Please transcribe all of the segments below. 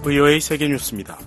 VOA 세계뉴스입니다.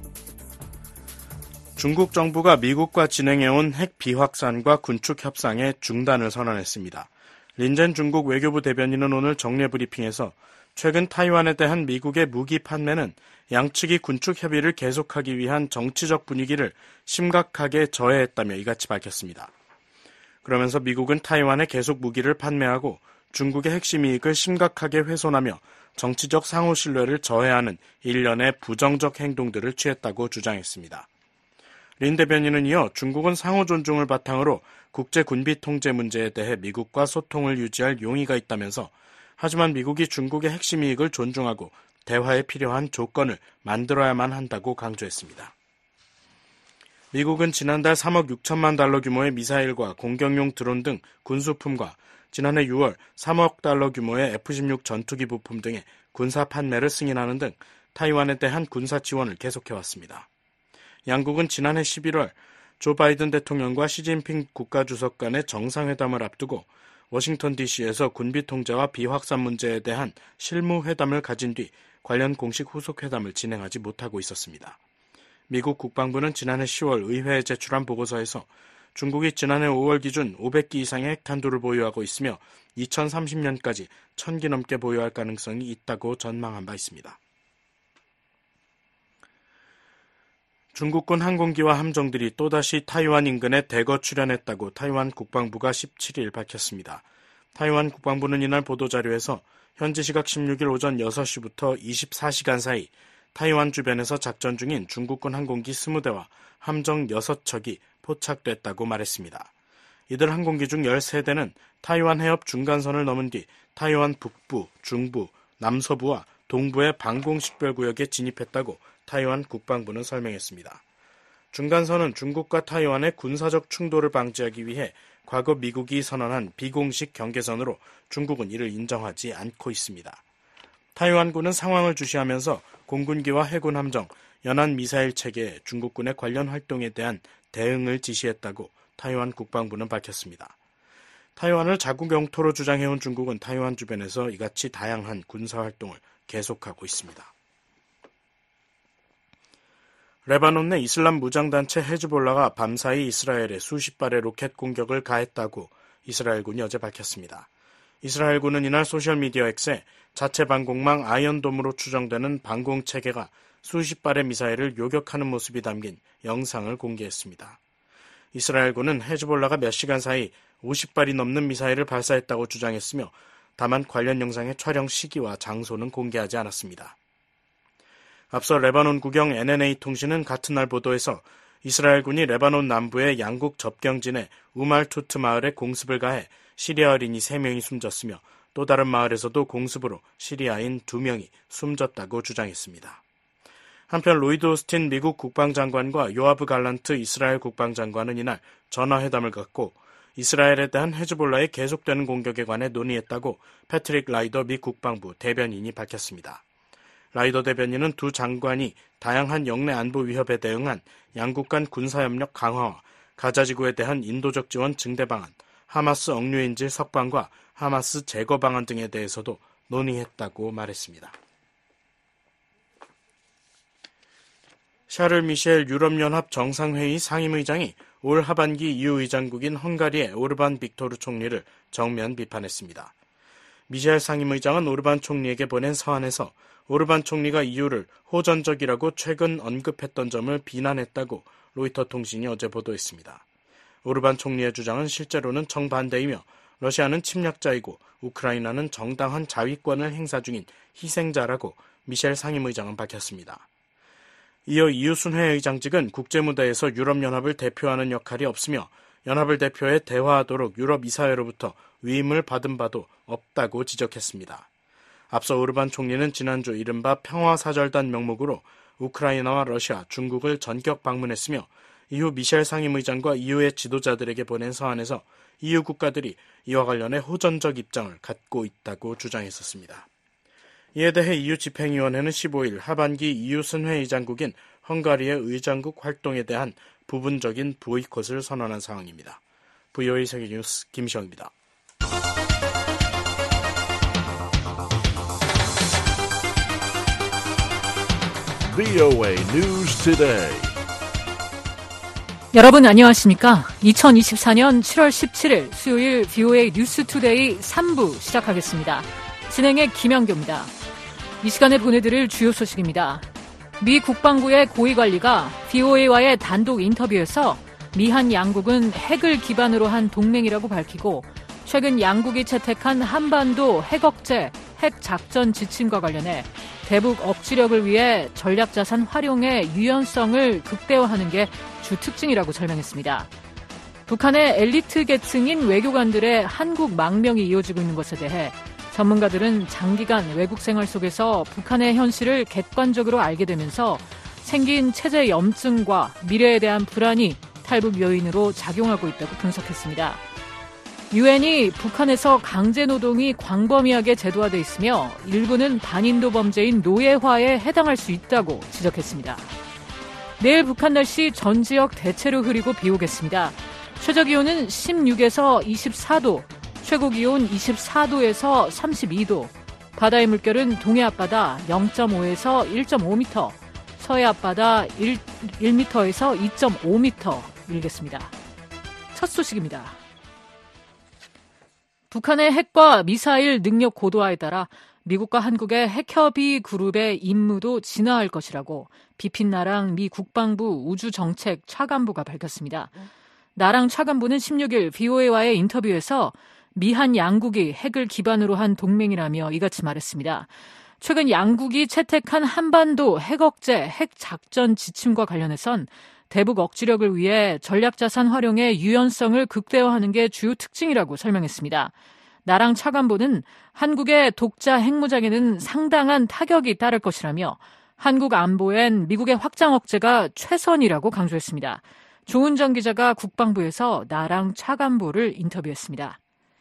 중국 정부가 미국과 진행해온 핵 비확산과 군축 협상에 중단을 선언했습니다. 린젠 중국 외교부 대변인은 오늘 정례 브리핑에서 최근 타이완에 대한 미국의 무기 판매는 양측이 군축 협의를 계속하기 위한 정치적 분위기를 심각하게 저해했다며 이같이 밝혔습니다. 그러면서 미국은 타이완에 계속 무기를 판매하고 중국의 핵심 이익을 심각하게 훼손하며 정치적 상호 신뢰를 저해하는 일련의 부정적 행동들을 취했다고 주장했습니다. 린 대변인은 이어 중국은 상호 존중을 바탕으로 국제 군비 통제 문제에 대해 미국과 소통을 유지할 용의가 있다면서 하지만 미국이 중국의 핵심 이익을 존중하고 대화에 필요한 조건을 만들어야만 한다고 강조했습니다. 미국은 지난달 3억 6천만 달러 규모의 미사일과 공격용 드론 등 군수품과 지난해 6월 3억 달러 규모의 F-16 전투기 부품 등의 군사 판매를 승인하는 등 타이완에 대한 군사 지원을 계속해왔습니다. 양국은 지난해 11월 조 바이든 대통령과 시진핑 국가주석 간의 정상회담을 앞두고 워싱턴 DC에서 군비 통제와 비확산 문제에 대한 실무회담을 가진 뒤 관련 공식 후속회담을 진행하지 못하고 있었습니다. 미국 국방부는 지난해 10월 의회에 제출한 보고서에서 중국이 지난해 5월 기준 500기 이상의 핵탄두를 보유하고 있으며 2030년까지 1000기 넘게 보유할 가능성이 있다고 전망한 바 있습니다. 중국군 항공기와 함정들이 또다시 타이완 인근에 대거 출현했다고 타이완 국방부가 17일 밝혔습니다. 타이완 국방부는 이날 보도자료에서 현지 시각 16일 오전 6시부터 24시간 사이 타이완 주변에서 작전 중인 중국군 항공기 20대와 함정 6척이 포착됐다고 말했습니다. 이들 항공기 중 13대는 타이완 해협 중간선을 넘은 뒤 타이완 북부, 중부, 남서부와 동부의 방공식별구역에 진입했다고 타이완 국방부는 설명했습니다. 중간선은 중국과 타이완의 군사적 충돌을 방지하기 위해 과거 미국이 선언한 비공식 경계선으로 중국은 이를 인정하지 않고 있습니다. 타이완군은 상황을 주시하면서 공군기와 해군 함정, 연안 미사일 체계 중국군의 관련 활동에 대한 대응을 지시했다고 타이완 국방부는 밝혔습니다. 타이완을 자국 영토로 주장해온 중국은 타이완 주변에서 이같이 다양한 군사활동을 계속하고 있습니다. 레바논 내 이슬람 무장단체 헤즈볼라가 밤사이 이스라엘에 수십 발의 로켓 공격을 가했다고 이스라엘군이 어제 밝혔습니다. 이스라엘군은 이날 소셜미디어 X에 자체 방공망 아이언돔으로 추정되는 방공체계가 수십 발의 미사일을 요격하는 모습이 담긴 영상을 공개했습니다. 이스라엘군은 헤즈볼라가 몇 시간 사이 50발이 넘는 미사일을 발사했다고 주장했으며 다만 관련 영상의 촬영 시기와 장소는 공개하지 않았습니다. 앞서 레바논 국영 NNA 통신은 같은 날 보도에서 이스라엘군이 레바논 남부의 양국 접경진의 우말투트 마을에 공습을 가해 시리아 어린이 3명이 숨졌으며 또 다른 마을에서도 공습으로 시리아인 2명이 숨졌다고 주장했습니다. 한편 로이드 오스틴 미국 국방장관과 요아브 갈란트 이스라엘 국방장관은 이날 전화회담을 갖고 이스라엘에 대한 헤즈볼라의 계속되는 공격에 관해 논의했다고 패트릭 라이더 미 국방부 대변인이 밝혔습니다. 라이더 대변인은 두 장관이 다양한 영내 안보 위협에 대응한 양국 간 군사협력 강화와 가자지구에 대한 인도적 지원 증대 방안, 하마스 억류인질 석방과 하마스 제거 방안 등에 대해서도 논의했다고 말했습니다. 샤를 미셸 유럽연합 정상회의 상임의장이 올 하반기 EU 의장국인 헝가리의 오르반 빅토르 총리를 정면 비판했습니다. 미셸 상임의장은 오르반 총리에게 보낸 서한에서 오르반 총리가 EU를 호전적이라고 최근 언급했던 점을 비난했다고 로이터 통신이 어제 보도했습니다. 오르반 총리의 주장은 실제로는 정반대이며 러시아는 침략자이고 우크라이나는 정당한 자위권을 행사 중인 희생자라고 미셸 상임의장은 밝혔습니다. 이어 EU 순회의장직은 국제무대에서 유럽연합을 대표하는 역할이 없으며 연합을 대표해 대화하도록 유럽 이사회로부터 위임을 받은 바도 없다고 지적했습니다. 앞서 오르반 총리는 지난주 이른바 평화사절단 명목으로 우크라이나와 러시아, 중국을 전격 방문했으며 이후 미셸 상임의장과 EU의 지도자들에게 보낸 서한에서 EU 국가들이 이와 관련해 호전적 입장을 갖고 있다고 주장했었습니다. 이에 대해 EU 집행위원회는 15일 하반기 EU 순회의장국인 헝가리의 의장국 활동에 대한 부분적인 보이콧을 선언한 상황입니다. VOA 세계뉴스 김시영입니다. VOA News Today. 여러분 안녕하십니까? 2024년 7월 17일 수요일 VOA 뉴스 투데이 3부 시작하겠습니다. 진행의 김영교입니다. 이 시간에 보내드릴 주요 소식입니다. 미 국방부의 고위관리가 VOA와의 단독 인터뷰에서 미한 양국은 핵을 기반으로 한 동맹이라고 밝히고 최근 양국이 채택한 한반도 핵억제, 핵작전 지침과 관련해 대북 억지력을 위해 전략자산 활용의 유연성을 극대화하는 게 주 특징이라고 설명했습니다. 북한의 엘리트 계층인 외교관들의 한국 망명이 이어지고 있는 것에 대해 전문가들은 장기간 외국 생활 속에서 북한의 현실을 객관적으로 알게 되면서 생긴 체제 염증과 미래에 대한 불안이 탈북 요인으로 작용하고 있다고 분석했습니다. 유엔이 북한에서 강제노동이 광범위하게 제도화돼 있으며 일부는 반인도 범죄인 노예화에 해당할 수 있다고 지적했습니다. 내일 북한 날씨 전 지역 대체로 흐리고 비 오겠습니다. 최저기온은 16에서 24도, 최고기온 24도에서 32도, 바다의 물결은 동해 앞바다 0.5에서 1.5m, 서해 앞바다 1m에서 2.5m 일겠습니다. 첫 소식입니다. 북한의 핵과 미사일 능력 고도화에 따라 미국과 한국의 핵협의 그룹의 임무도 진화할 것이라고 비핀나랑 미 국방부 우주정책 차관부가 밝혔습니다. 나랑 차관부는 16일 VOA와의 인터뷰에서 미한 양국이 핵을 기반으로 한 동맹이라며 이같이 말했습니다. 최근 양국이 채택한 한반도 핵억제, 핵작전 지침과 관련해선 대북 억지력을 위해 전략자산 활용의 유연성을 극대화하는 게 주요 특징이라고 설명했습니다. 나랑 차관보는 한국의 독자 핵무장에는 상당한 타격이 따를 것이라며 한국 안보엔 미국의 확장 억제가 최선이라고 강조했습니다. 조은정 기자가 국방부에서 나랑 차관보를 인터뷰했습니다.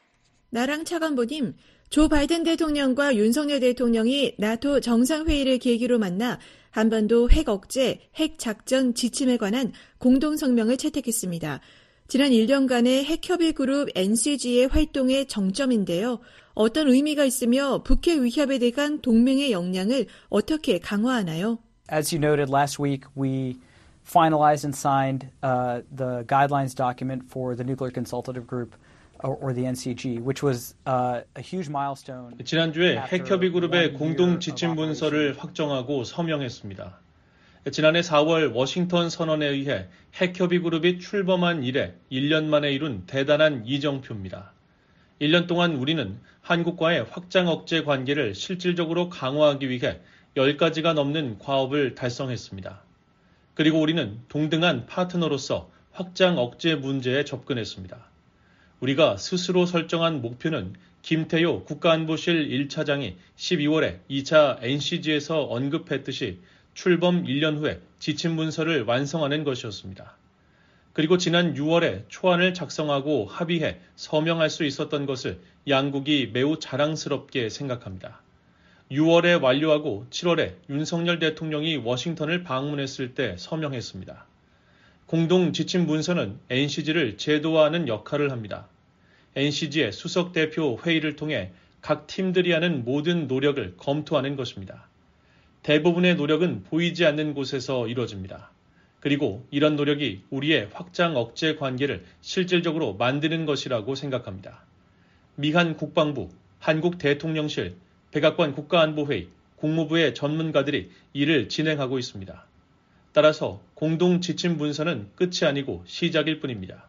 나랑 차관보님, 조 바이든 대통령과 윤석열 대통령이 나토 정상회의를 계기로 만나 한반도 핵억제, 핵작전 지침에 관한 공동성명을 채택했습니다. 지난 1년간의 핵협의 그룹 NCG의 활동의 정점인데요. 어떤 의미가 있으며 북핵 위협에 대한 동맹의 역량을 어떻게 강화하나요? As you noted last week, we finalized and signed the guidelines document for the Nuclear Consultative Group or the NCG, which was a huge milestone. 지난주에 핵협의 그룹의 공동 지침 문서를 확정하고 서명했습니다. 지난해 4월 워싱턴 선언에 의해 핵협의 그룹이 출범한 이래 1년 만에 이룬 대단한 이정표입니다. 1년 동안 우리는 한국과의 확장 억제 관계를 실질적으로 강화하기 위해 10가지가 넘는 과업을 달성했습니다. 그리고 우리는 동등한 파트너로서 확장 억제 문제에 접근했습니다. 우리가 스스로 설정한 목표는 김태효 국가안보실 1차장이 12월에 2차 NCG에서 언급했듯이 출범 1년 후에 지침 문서를 완성하는 것이었습니다. 그리고 지난 6월에 초안을 작성하고 합의해 서명할 수 있었던 것을 양국이 매우 자랑스럽게 생각합니다. 6월에 완료하고 7월에 윤석열 대통령이 워싱턴을 방문했을 때 서명했습니다. 공동 지침 문서는 NCG를 제도화하는 역할을 합니다. NCG의 수석 대표 회의를 통해 각 팀들이 하는 모든 노력을 검토하는 것입니다. 대부분의 노력은 보이지 않는 곳에서 이루어집니다. 그리고 이런 노력이 우리의 확장 억제 관계를 실질적으로 만드는 것이라고 생각합니다. 미한 국방부, 한국 대통령실, 백악관 국가안보회의, 국무부의 전문가들이 이를 진행하고 있습니다. 따라서 공동 지침 문서는 끝이 아니고 시작일 뿐입니다.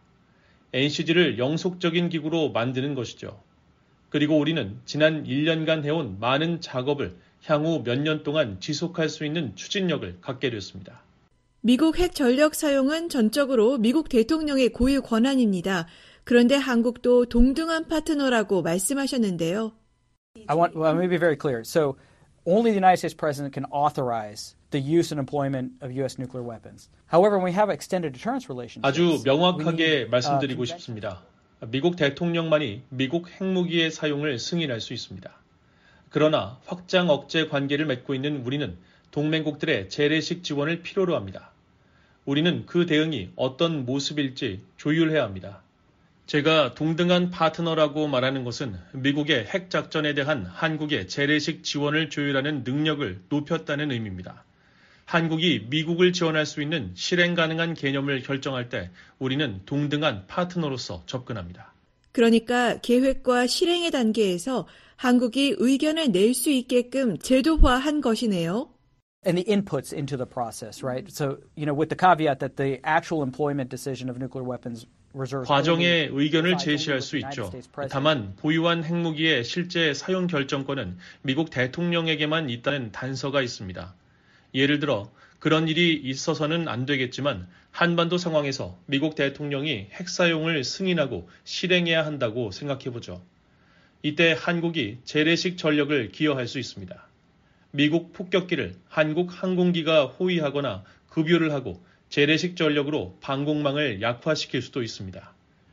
NCG를 영속적인 기구로 만드는 것이죠. 그리고 우리는 지난 1년간 해온 많은 작업을 향후 몇 년 동안 지속할 수 있는 추진력을 갖게 됐습니다. 미국 핵 전력 사용은 전적으로 미국 대통령의 고유 권한입니다. 그런데 한국도 동등한 파트너라고 말씀하셨는데요. I want to be very clear. So only the United States president can authorize the use and employment of U.S. nuclear weapons. However, when we have extended deterrence relationships, 아주 명확하게 말씀드리고 싶습니다. 미국 대통령만이 미국 핵무기의 사용을 승인할 수 있습니다. 그러나 확장 억제 관계를 맺고 있는 우리는 동맹국들의 재래식 지원을 필요로 합니다. 우리는 그 대응이 어떤 모습일지 조율해야 합니다. 제가 동등한 파트너라고 말하는 것은 미국의 핵작전에 대한 한국의 재래식 지원을 조율하는 능력을 높였다는 의미입니다. 한국이 미국을 지원할 수 있는 실행 가능한 개념을 결정할 때 우리는 동등한 파트너로서 접근합니다. 그러니까 계획과 실행의 단계에서 한국이 의견을 낼 수 있게끔 제도화한 것이네요. And the inputs into the process, right? So, with the caveat that the actual employment decision of nuclear weapons reserves 과정에 의견을 제시할 수 있죠. 다만 보유한 핵무기의 실제 사용 결정권은 미국 대통령에게만 있다는 단서가 있습니다. 예를 들어 그런 일이 있어서는 안 되겠지만 한반도 상황에서 미국 대통령이 핵 사용을 승인하고 실행해야 한다고 생각해보죠. 이때 한국이 재래식 전력을 기여할 수 있습니다. 미국 폭격기를 한국 항공기가 호위하거나 급유를 하고 재래식 전력으로 방공망을 약화시킬 수도 있습니다.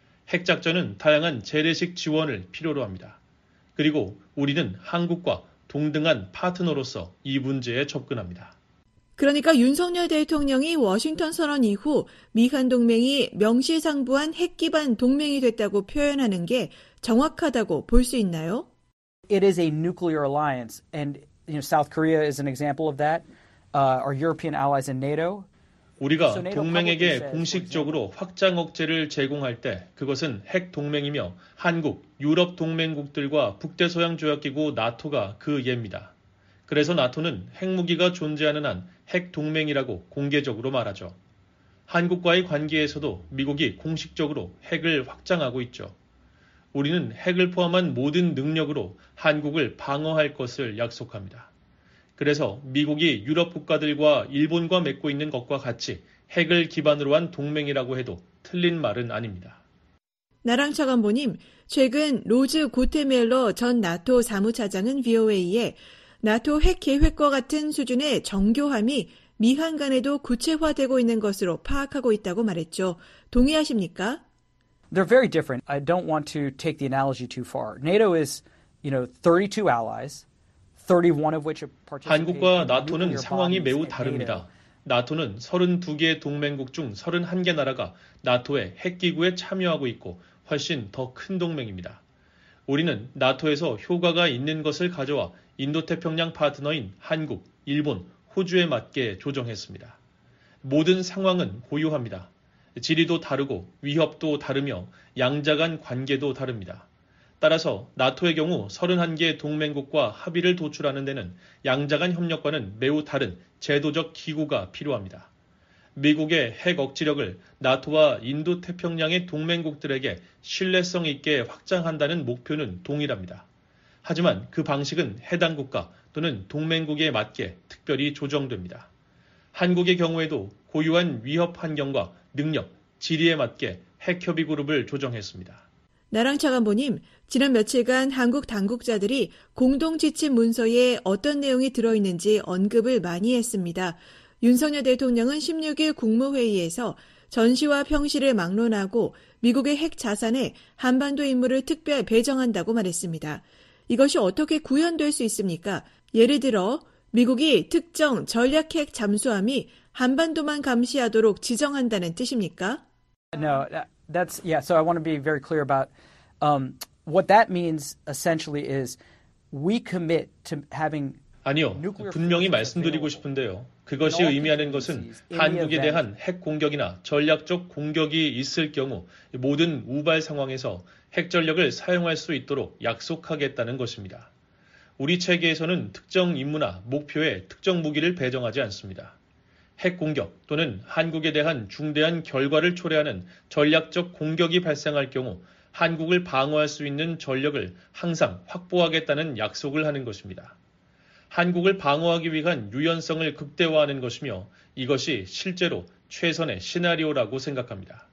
핵작전은 다양한 재래식 지원을 필요로 합니다. 그리고 우리는 한국과 동등한 파트너로서 이 문제에 접근합니다. 그러니까 윤석열 대통령이 워싱턴 선언 이후 미한 동맹이 명실상부한 핵 기반 동맹이 됐다고 표현하는 게 정확하다고 볼 수 있나요? It is a nuclear alliance, and South Korea is an example of that. Our European allies in NATO. 우리가 동맹에게 공식적으로 확장 억제를 제공할 때 그것은 핵 동맹이며 한국, 유럽 동맹국들과 북대서양조약기구 나토가 그 예입니다. 그래서 나토는 핵무기가 존재하는 한 핵 동맹이라고 공개적으로 말하죠. 한국과의 관계에서도 미국이 공식적으로 핵을 확장하고 있죠. 우리는 핵을 포함한 모든 능력으로 한국을 방어할 것을 약속합니다. 그래서 미국이 유럽 국가들과 일본과 맺고 있는 것과 같이 핵을 기반으로 한 동맹이라고 해도 틀린 말은 아닙니다. 나랑 차관보님, 최근 로즈 고테멜러 전 나토 사무차장은 VOA에 나토 핵 계획과 같은 수준의 정교함이 미한 간에도 구체화되고 있는 것으로 파악하고 있다고 말했죠. 동의하십니까? They're very different. I don't want to take the analogy too far. NATO is, 32 allies, 31 of which participate. 한국과 나토는 상황이 매우 다릅니다. 나토는 32개의 동맹국 중 31개 나라가 나토의 핵기구에 참여하고 있고 훨씬 더 큰 동맹입니다. 우리는 나토에서 효과가 있는 것을 가져와 인도태평양 파트너인 한국, 일본, 호주에 맞게 조정했습니다. 모든 상황은 고유합니다. 지리도 다르고 위협도 다르며 양자 간 관계도 다릅니다. 따라서 나토의 경우 31개 동맹국과 합의를 도출하는 데는 양자 간 협력과는 매우 다른 제도적 기구가 필요합니다. 미국의 핵 억지력을 나토와 인도태평양의 동맹국들에게 신뢰성 있게 확장한다는 목표는 동일합니다. 하지만 그 방식은 해당 국가 또는 동맹국에 맞게 특별히 조정됩니다. 한국의 경우에도 고유한 위협 환경과 능력, 지리에 맞게 핵협의 그룹을 조정했습니다. 나랑 차관보님, 지난 며칠간 한국 당국자들이 공동 지침 문서에 어떤 내용이 들어있는지 언급을 많이 했습니다. 윤석열 대통령은 16일 국무회의에서 전시와 평시를 막론하고 미국의 핵 자산에 한반도 임무를 특별 배정한다고 말했습니다. 이것이 어떻게 구현될 수 있습니까? 예를 들어 미국이 특정 전략핵 잠수함이 한반도만 감시하도록 지정한다는 뜻입니까? No, so I want to be very clear about what that means essentially is we commit to having 아니요, 분명히 말씀드리고 싶은데요. 그것이 의미하는 것은 한국에 대한 핵 공격이나 전략적 공격이 있을 경우 모든 우발 상황에서 핵 전력을 사용할 수 있도록 약속하겠다는 것입니다. 우리 체계에서는 특정 임무나 목표에 특정 무기를 배정하지 않습니다. 핵 공격 또는 한국에 대한 중대한 결과를 초래하는 전략적 공격이 발생할 경우 한국을 방어할 수 있는 전력을 항상 확보하겠다는 약속을 하는 것입니다. 한국을 방어하기 위한 유연성을 극대화하는 것이며 이것이 실제로 최선의 시나리오라고 생각합니다.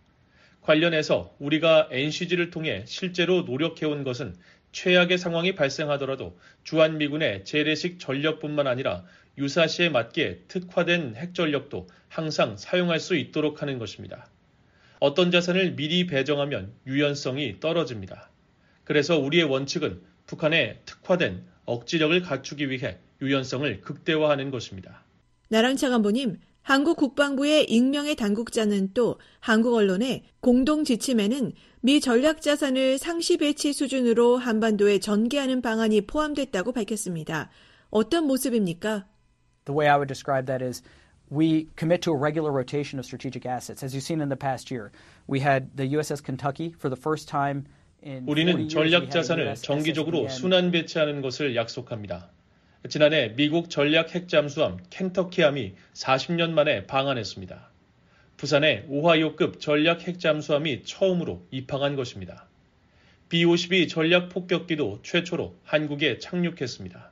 관련해서 우리가 NCG를 통해 실제로 노력해온 것은 최악의 상황이 발생하더라도 주한미군의 재래식 전력뿐만 아니라 유사시에 맞게 특화된 핵전력도 항상 사용할 수 있도록 하는 것입니다. 어떤 자산을 미리 배정하면 유연성이 떨어집니다. 그래서 우리의 원칙은 북한의 특화된 억지력을 갖추기 위해 유연성을 극대화하는 것입니다. 나랑 차관보님, 한국 국방부의 익명의 당국자는 또 한국 언론에 공동 지침에는 미 전략 자산을 상시 배치 수준으로 한반도에 전개하는 방안이 포함됐다고 밝혔습니다. 어떤 모습입니까? The way I would describe that is We commit to a regular rotation of strategic assets. As you've seen in the past year, we had the USS Kentucky for the first time in 40 우리는 years. 전략 자산을 정기적으로 순환 배치하는 것을 약속합니다. 지난해 미국 전략 핵잠수함 켄터키함이 40년 만에 방한했습니다. 부산에 오하이오급 전략 핵잠수함이 처음으로 입항한 것입니다. B-52 전략 폭격기도 최초로 한국에 착륙했습니다.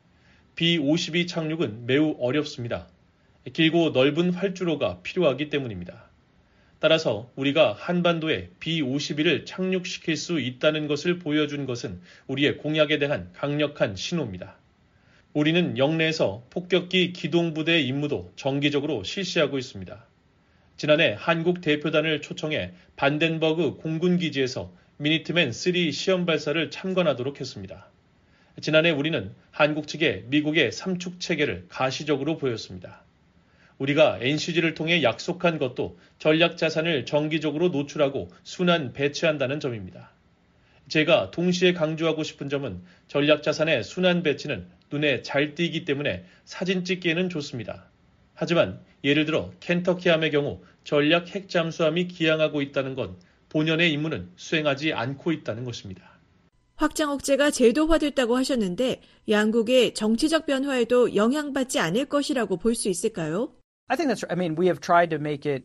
B-52 착륙은 매우 어렵습니다. 길고 넓은 활주로가 필요하기 때문입니다. 따라서 우리가 한반도에 B-52를 착륙시킬 수 있다는 것을 보여준 것은 우리의 공약에 대한 강력한 신호입니다. 우리는 영내에서 폭격기 기동부대 임무도 정기적으로 실시하고 있습니다. 지난해 한국 대표단을 초청해 반덴버그 공군기지에서 미니트맨 3 시험 발사를 참관하도록 했습니다. 지난해 우리는 한국 측에 미국의 삼축 체계를 가시적으로 보였습니다. 우리가 NCG를 통해 약속한 것도 전략 자산을 정기적으로 노출하고 순환 배치한다는 점입니다. 제가 동시에 강조하고 싶은 점은 전략 자산의 순환 배치는 눈에 잘 띄기 때문에 사진 찍기에는 좋습니다. 하지만 예를 들어 켄터키함의 경우 전략 핵잠수함이 기항하고 있다는 건 본연의 임무는 수행하지 않고 있다는 것입니다. 확장 억제가 제도화됐다고 하셨는데 양국의 정치적 변화에도 영향받지 않을 것이라고 볼 수 있을까요? I think that's right. I mean, we have tried to make it,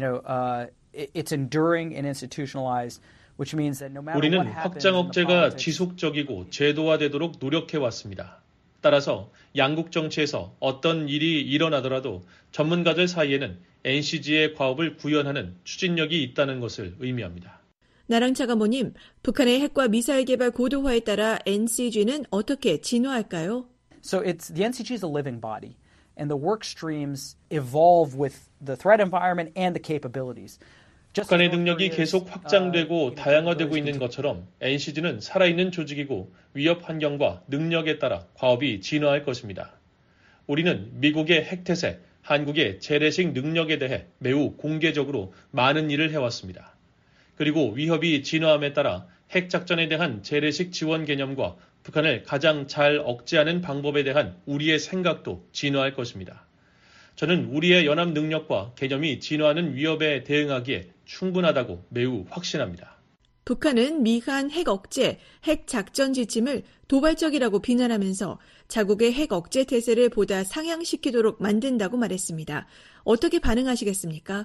it's enduring and institutionalized, which means that no matter what 우리는 happens 확장 in the 억제가 politics, 지속적이고 제도화되도록 노력해 왔습니다. 따라서 양국 정치에서 어떤 일이 일어나더라도 전문가들 사이에는 NCG의 과업을 구현하는 추진력이 있다는 것을 의미합니다. 나랑 차관보님, 북한의 핵과 미사일 개발 고도화에 따라 NCG는 어떻게 진화할까요? So the NCG is a living body, and the work streams evolve with the threat environment and the capabilities. 북한의 능력이 계속 확장되고 다양화되고 있는 것처럼 NCG는 살아있는 조직이고 위협 환경과 능력에 따라 과업이 진화할 것입니다. 우리는 미국의 핵태세, 한국의 재래식 능력에 대해 매우 공개적으로 많은 일을 해왔습니다. 그리고 위협이 진화함에 따라 핵작전에 대한 재래식 지원 개념과 북한을 가장 잘 억제하는 방법에 대한 우리의 생각도 진화할 것입니다. 저는 우리의 연합 능력과 개념이 진화하는 위협에 대응하기에 충분하다고 매우 확신합니다. 북한은 미한 핵 억제, 핵 작전 지침을 도발적이라고 비난하면서 자국의 핵 억제 태세를 보다 상향시키도록 만든다고 말했습니다. 어떻게 반응하시겠습니까?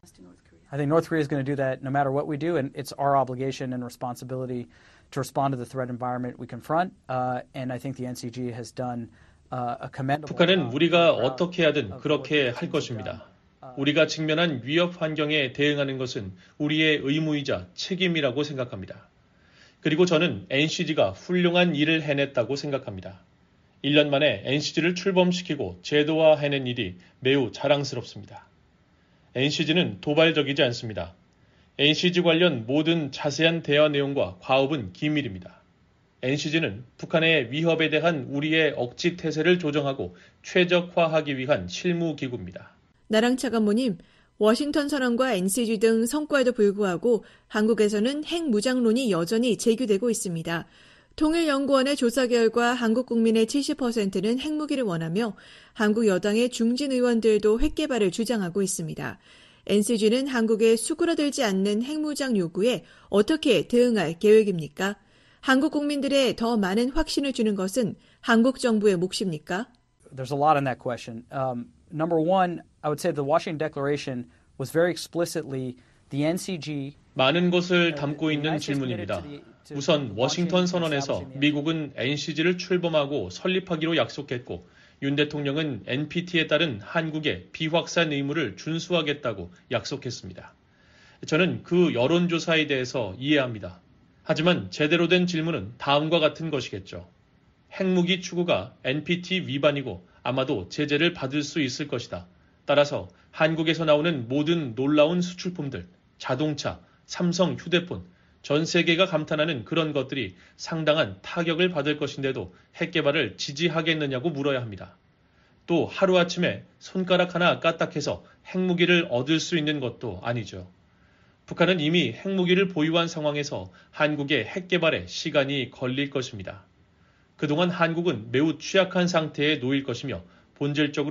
I think North Korea is going to do that no matter what we do, and it's our obligation and responsibility to respond to the threat environment we confront. And I think the NCG has done a commendable job. 북한은 우리가 어떻게 하든 그렇게 할 것입니다. 우리가 직면한 위협 환경에 대응하는 것은 우리의 의무이자 책임이라고 생각합니다. 그리고 저는 NCG가 훌륭한 일을 해냈다고 생각합니다. 1년 만에 NCG를 출범시키고 제도화해낸 일이 매우 자랑스럽습니다. NCG는 도발적이지 않습니다. NCG 관련 모든 자세한 대화 내용과 과업은 기밀입니다. NCG는 북한의 위협에 대한 우리의 억지 태세를 조정하고 최적화하기 위한 실무기구입니다. 나랑 차관보님, 워싱턴 선언과 NCG 등 성과에도 불구하고 한국에서는 핵무장론이 여전히 제기되고 있습니다. 통일연구원의 조사 결과 한국 국민의 70%는 핵무기를 원하며 한국 여당의 중진 의원들도 핵 개발을 주장하고 있습니다. NCG는 한국에 수그러들지 않는 핵무장 요구에 어떻게 대응할 계획입니까? 한국 국민들의 더 많은 확신을 주는 것은 한국 정부의 몫입니까? There's a lot in that question. Number one, I would say the Washington Declaration was very explicitly the NCG. 많은 것을 담고 있는 질문입니다. 우선 워싱턴 선언에서 미국은 NCG를 출범하고 설립하기로 약속했고 윤 대통령은 NPT에 따른 한국의 비확산 의무를 준수하겠다고 약속했습니다. 저는 그 여론조사에 대해서 이해합니다. 하지만 제대로 된 질문은 다음과 같은 것이겠죠. 핵무기 추구가 NPT 위반이고 아마도 제재를 받을 수 있을 것이다. 따라서 한국에서 나오는 모든 놀라운 수출품들, 자동차, 삼성 휴대폰, 전 세계가 감탄하는 그런 것들이 상당한 타격을 받을 것인데도 핵 개발을 지지하겠느냐고 물어야 합니다. 또 하루아침에 손가락 하나 까딱해서 핵무기를 얻을 수 있는 것도 아니죠. 북한은 이미 핵무기를 보유한 상황에서 한국의 핵 개발에 시간이 걸릴 것입니다. 그동안 한국은 매우 취약한 상태에 놓일 것이며 본질적으로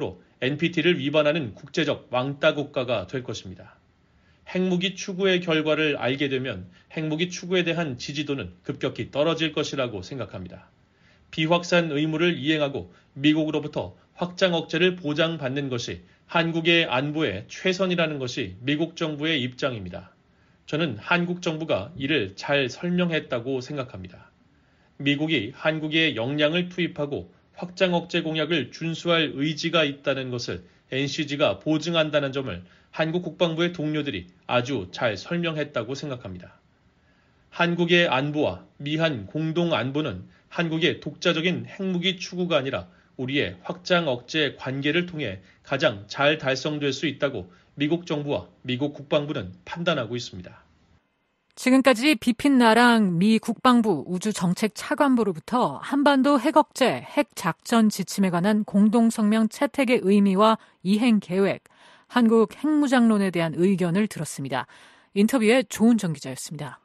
NPT를 위반하는 국제적 왕따 국가가 될 것입니다. 핵무기 추구의 결과를 알게 되면 핵무기 추구에 대한 지지도는 급격히 떨어질 것이라고 생각합니다. 비확산 의무를 이행하고 미국으로부터 확장 억제를 보장받는 것이 한국의 안보에 최선이라는 것이 미국 정부의 입장입니다. 저는 한국 정부가 이를 잘 설명했다고 생각합니다. 미국이 한국에 역량을 투입하고 확장 억제 공약을 준수할 의지가 있다는 것을 NCG가 보증한다는 점을 한국 국방부의 동료들이 아주 잘 설명했다고 생각합니다. 한국의 안보와 미한 공동 안보는 한국의 독자적인 핵무기 추구가 아니라 우리의 확장 억제 관계를 통해 가장 잘 달성될 수 있다고 미국 정부와 미국 국방부는 판단하고 있습니다. 지금까지 비핀나랑 미 국방부 우주정책차관부로부터 한반도 핵억제, 핵작전 지침에 관한 공동성명 채택의 의미와 이행 계획, 한국 핵무장론에 대한 의견을 들었습니다. 인터뷰에 조은정 기자였습니다.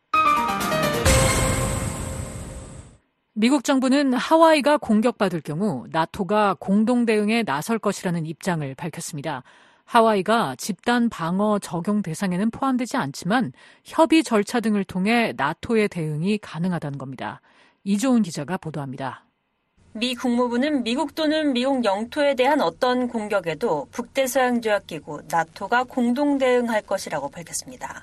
미국 정부는 하와이가 공격받을 경우 나토가 공동 대응에 나설 것이라는 입장을 밝혔습니다. 하와이가 집단 방어 적용 대상에는 포함되지 않지만 협의 절차 등을 통해 나토의 대응이 가능하다는 겁니다. 이조은 기자가 보도합니다. 미 국무부는 미국 또는 미국 영토에 대한 어떤 공격에도 북대서양조약기구 나토가 공동 대응할 것이라고 밝혔습니다.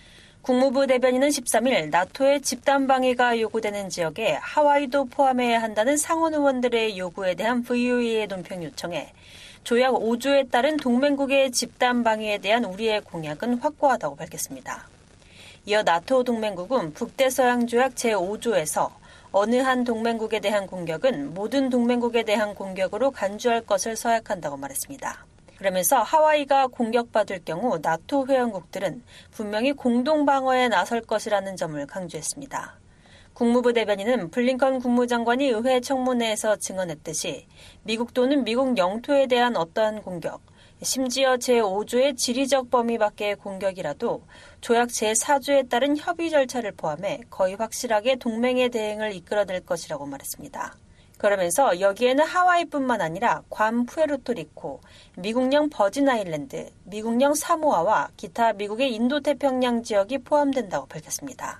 국무부 대변인은 13일 나토의 집단 방위가 요구되는 지역에 하와이도 포함해야 한다는 상원 의원들의 요구에 대한 VOA의 논평 요청에 조약 5조에 따른 동맹국의 집단 방위에 대한 우리의 공약은 확고하다고 밝혔습니다. 이어 나토 동맹국은 북대서양조약 제5조에서 어느 한 동맹국에 대한 공격은 모든 동맹국에 대한 공격으로 간주할 것을 서약한다고 말했습니다. 그러면서 하와이가 공격받을 경우 나토 회원국들은 분명히 공동방어에 나설 것이라는 점을 강조했습니다. 국무부 대변인은 블링컨 국무장관이 의회 청문회에서 증언했듯이 미국 또는 미국 영토에 대한 어떠한 공격, 심지어 제5조의 지리적 범위 밖의 공격이라도 조약 제4조에 따른 협의 절차를 포함해 거의 확실하게 동맹의 대응을 이끌어낼 것이라고 말했습니다. 그러면서 여기에는 하와이뿐만 아니라 괌 푸에르토리코, 미국령 버진 아일랜드, 미국령 사모아와 기타 미국의 인도태평양 지역이 포함된다고 밝혔습니다.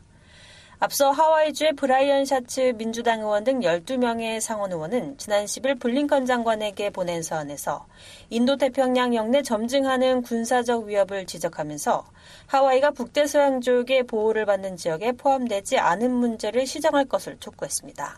앞서 하와이주의 브라이언 샤츠 민주당 의원 등 12명의 상원 의원은 지난 10일 블링컨 장관에게 보낸 서한에서 인도태평양 영내 점증하는 군사적 위협을 지적하면서 하와이가 북대서양조약의 보호를 받는 지역에 포함되지 않은 문제를 시정할 것을 촉구했습니다.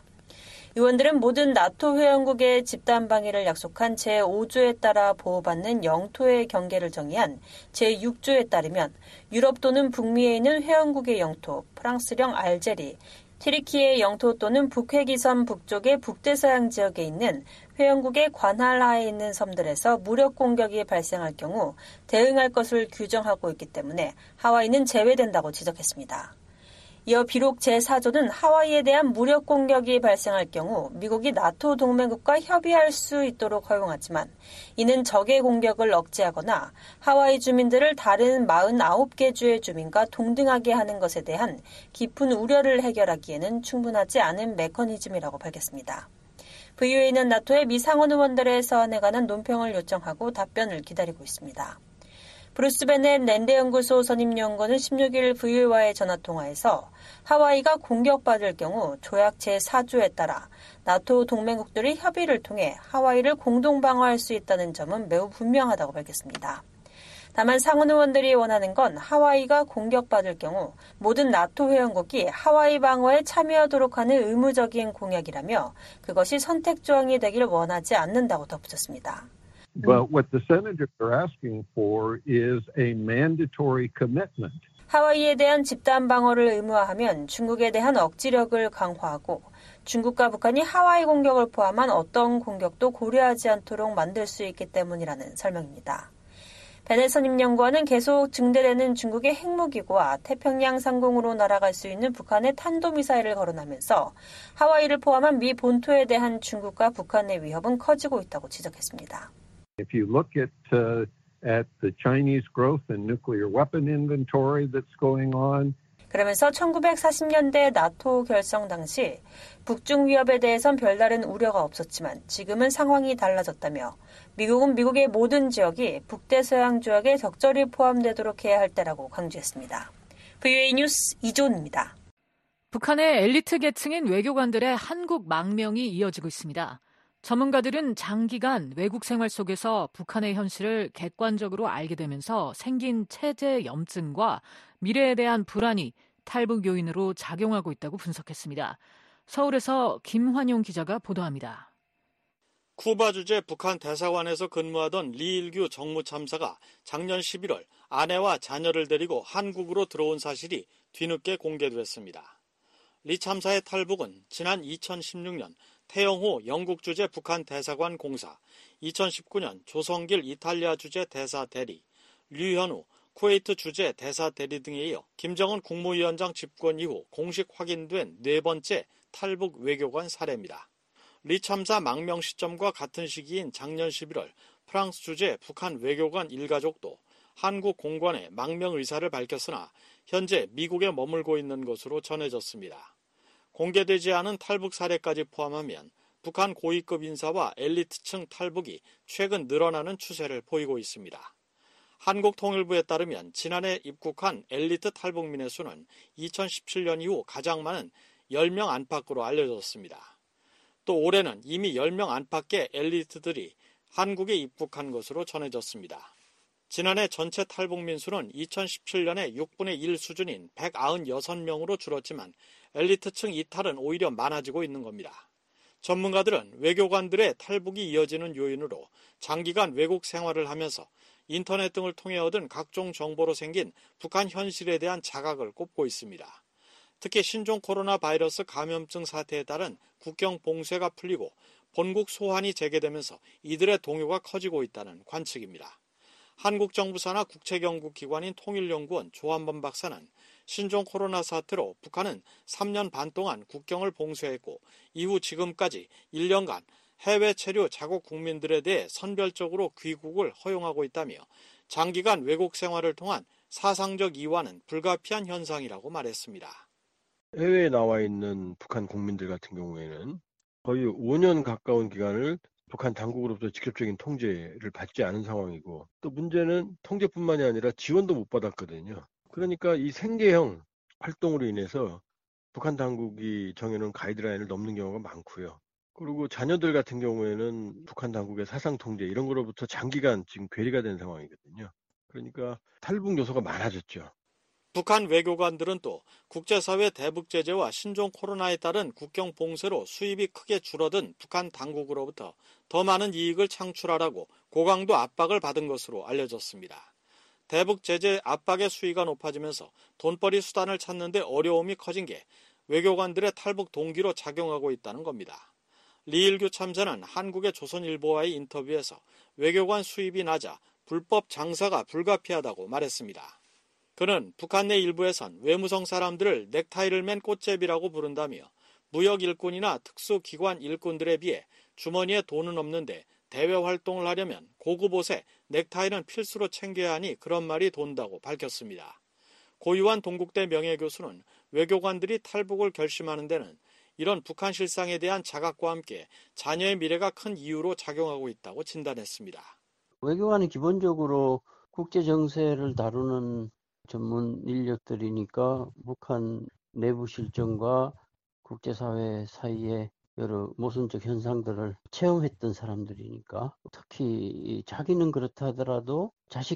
의원들은 모든 나토 회원국의 집단 방위를 약속한 제5조에 따라 보호받는 영토의 경계를 정의한 제6조에 따르면 유럽 또는 북미에 있는 회원국의 영토, 프랑스령 알제리, 튀르키예 영토 또는 북회기선 북쪽의 북대서양 지역에 있는 회원국의 관할하에 있는 섬들에서 무력 공격이 발생할 경우 대응할 것을 규정하고 있기 때문에 하와이는 제외된다고 지적했습니다. 이어 비록 제4조는 하와이에 대한 무력 공격이 발생할 경우 미국이 나토 동맹국과 협의할 수 있도록 허용하지만 이는 적의 공격을 억제하거나 하와이 주민들을 다른 49개 주의 주민과 동등하게 하는 것에 대한 깊은 우려를 해결하기에는 충분하지 않은 메커니즘이라고 밝혔습니다. VOA는 나토의 미 상원 의원들의 서한에 관한 논평을 요청하고 답변을 기다리고 있습니다. 브루스 베넷 랜드 연구소 선임연구원은 16일 VOA와의 전화통화에서 하와이가 공격받을 경우 조약 제4조에 따라 나토 동맹국들이 협의를 통해 하와이를 공동방어할 수 있다는 점은 매우 분명하다고 밝혔습니다. 다만 상원 의원들이 원하는 건 하와이가 공격받을 경우 모든 나토 회원국이 하와이 방어에 참여하도록 하는 의무적인 공약이라며 그것이 선택 조항이 되길 원하지 않는다고 덧붙였습니다. But what the senators are asking for is a mandatory commitment. 하와이에 대한 집단 방어를 의무화하면 중국에 대한 억지력을 강화하고 중국과 북한이 하와이 공격을 포함한 어떤 공격도 고려하지 않도록 만들 수 있기 때문이라는 설명입니다. 베넷 선임연구원은 계속 증대되는 중국의 핵무기고와 태평양 상공으로 날아갈 수 있는 북한의 탄도미사일을 거론하면서 하와이를 포함한 미 본토에 대한 중국과 북한의 위협은 커지고 있다고 지적했습니다. If you look at the Chinese growth and nuclear weapon inventory that's going on, 그러면서 1940년대 나토 결성 당시 북중 위협에 대해선 별다른 우려가 없었지만 지금은 상황이 달라졌다며 미국은 미국의 모든 지역이 북대서양 조약에 적절히 포함되도록 해야 할 때라고 강조했습니다. VOA 뉴스 이존입니다. 북한의 엘리트 계층인 외교관들의 한국 망명이 이어지고 있습니다. 전문가들은 장기간 외국 생활 속에서 북한의 현실을 객관적으로 알게 되면서 생긴 체제 염증과 미래에 대한 불안이 탈북 요인으로 작용하고 있다고 분석했습니다. 서울에서 김환용 기자가 보도합니다. 쿠바 주재 북한 대사관에서 근무하던 리일규 정무참사가 작년 11월 아내와 자녀를 데리고 한국으로 들어온 사실이 뒤늦게 공개됐습니다. 리 참사의 탈북은 지난 2016년 태영호 영국 주재 북한 대사관 공사, 2019년 조성길 이탈리아 주재 대사 대리, 류현우 쿠웨이트 주재 대사 대리 등에 이어 김정은 국무위원장 집권 이후 공식 확인된 네 번째 탈북 외교관 사례입니다. 리 참사 망명 시점과 같은 시기인 작년 11월 프랑스 주재 북한 외교관 일가족도 한국 공관에 망명 의사를 밝혔으나 현재 미국에 머물고 있는 것으로 전해졌습니다. 공개되지 않은 탈북 사례까지 포함하면 북한 고위급 인사와 엘리트층 탈북이 최근 늘어나는 추세를 보이고 있습니다. 한국통일부에 따르면 지난해 입국한 엘리트 탈북민의 수는 2017년 이후 가장 많은 10명 안팎으로 알려졌습니다. 또 올해는 이미 10명 안팎의 엘리트들이 한국에 입국한 것으로 전해졌습니다. 지난해 전체 탈북민 수는 2017년에 6분의 1 수준인 196명으로 줄었지만 엘리트층 이탈은 오히려 많아지고 있는 겁니다. 전문가들은 외교관들의 탈북이 이어지는 요인으로 장기간 외국 생활을 하면서 인터넷 등을 통해 얻은 각종 정보로 생긴 북한 현실에 대한 자각을 꼽고 있습니다. 특히 신종 코로나 바이러스 감염증 사태에 따른 국경 봉쇄가 풀리고 본국 소환이 재개되면서 이들의 동요가 커지고 있다는 관측입니다. 한국 정부 산하 국책연구기관인 통일연구원 조한범 박사는 신종 코로나 사태로 북한은 3년 반 동안 국경을 봉쇄했고 이후 지금까지 1년간 해외 체류 자국 국민들에 대해 선별적으로 귀국을 허용하고 있다며 장기간 외국 생활을 통한 사상적 이완은 불가피한 현상이라고 말했습니다. 해외에 나와 있는 북한 국민들 같은 경우에는 거의 5년 가까운 기간을 북한 당국으로부터 직접적인 통제를 받지 않은 상황이고 또 문제는 통제뿐만이 아니라 지원도 못 받았거든요. 그러니까 이 생계형 활동으로 인해서 북한 당국이 정해놓은 가이드라인을 넘는 경우가 많고요. 그리고 자녀들 같은 경우에는 북한 당국의 사상 통제 이런 거로부터 장기간 지금 괴리가 된 상황이거든요. 그러니까 탈북 요소가 많아졌죠. 북한 외교관들은 또 국제사회 대북 제재와 신종 코로나에 따른 국경 봉쇄로 수입이 크게 줄어든 북한 당국으로부터 더 많은 이익을 창출하라고 고강도 압박을 받은 것으로 알려졌습니다. 대북 제재 압박의 수위가 높아지면서 돈벌이 수단을 찾는 데 어려움이 커진 게 외교관들의 탈북 동기로 작용하고 있다는 겁니다. 리일규 참사는 한국의 조선일보와의 인터뷰에서 외교관 수입이 낮아 불법 장사가 불가피하다고 말했습니다. 그는 북한 내 일부에선 외무성 사람들을 넥타이를 맨 꽃제비라고 부른다며 무역 일꾼이나 특수기관 일꾼들에 비해 주머니에 돈은 없는데 대외 활동을 하려면 고급 옷에 넥타이는 필수로 챙겨야 하니 그런 말이 돈다고 밝혔습니다. 고유한 동국대 명예교수는 외교관들이 탈북을 결심하는 데는 이런 북한 실상에 대한 자각과 함께 자녀의 미래가 큰 이유로 작용하고 있다고 진단했습니다. 외교관은 기본적으로 국제 정세를 다루는 전문 인력들이니까 북한 내부 실정과 국제사회 사이에 여러 모순적 현상들을 체험했던 사람들이니까 특히 자기는 그렇다 하더라도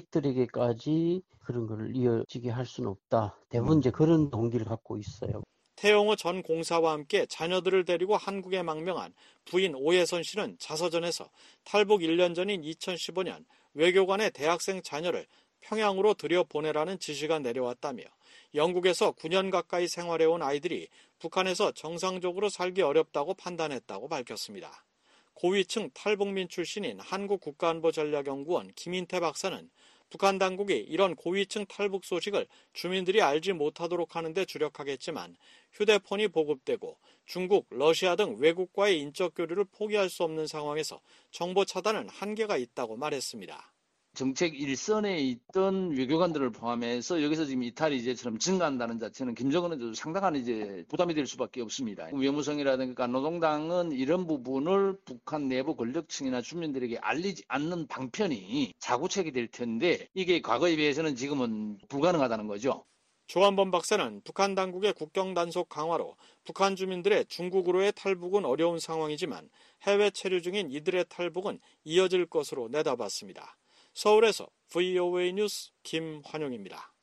자식들에게까지 그런 걸 이어지게 할 수는 없다. 대부분 이제 그런 동기를 갖고 있어요. 태영호 전 공사와 함께 자녀들을 데리고 한국에 망명한 부인 오혜선 씨는 자서전에서 탈북 1년 전인 2015년 외교관의 대학생 자녀를 평양으로 들여보내라는 지시가 내려왔다며 영국에서 9년 가까이 생활해온 아이들이 북한에서 정상적으로 살기 어렵다고 판단했다고 밝혔습니다. 고위층 탈북민 출신인 한국국가안보전략연구원 김인태 박사는 북한 당국이 이런 고위층 탈북 소식을 주민들이 알지 못하도록 하는 데 주력하겠지만 휴대폰이 보급되고 중국, 러시아 등 외국과의 인적 교류를 포기할 수 없는 상황에서 정보 차단은 한계가 있다고 말했습니다. 정책 일선에 있던 외교관들을 포함해서 여기서 지금 이탈이 이제처럼 증가한다는 자체는 김정은은 상당한 이제 부담이 될 수밖에 없습니다. 외무성이라든가 노동당은 이런 부분을 북한 내부 권력층이나 주민들에게 알리지 않는 방편이 자구책이 될 텐데 이게 과거에 비해서는 지금은 불가능하다는 거죠. 조한범 박사는 북한 당국의 국경 단속 강화로 북한 주민들의 중국으로의 탈북은 어려운 상황이지만 해외 체류 중인 이들의 탈북은 이어질 것으로 내다봤습니다. 서울에서 VOA 뉴스 김환용입니다.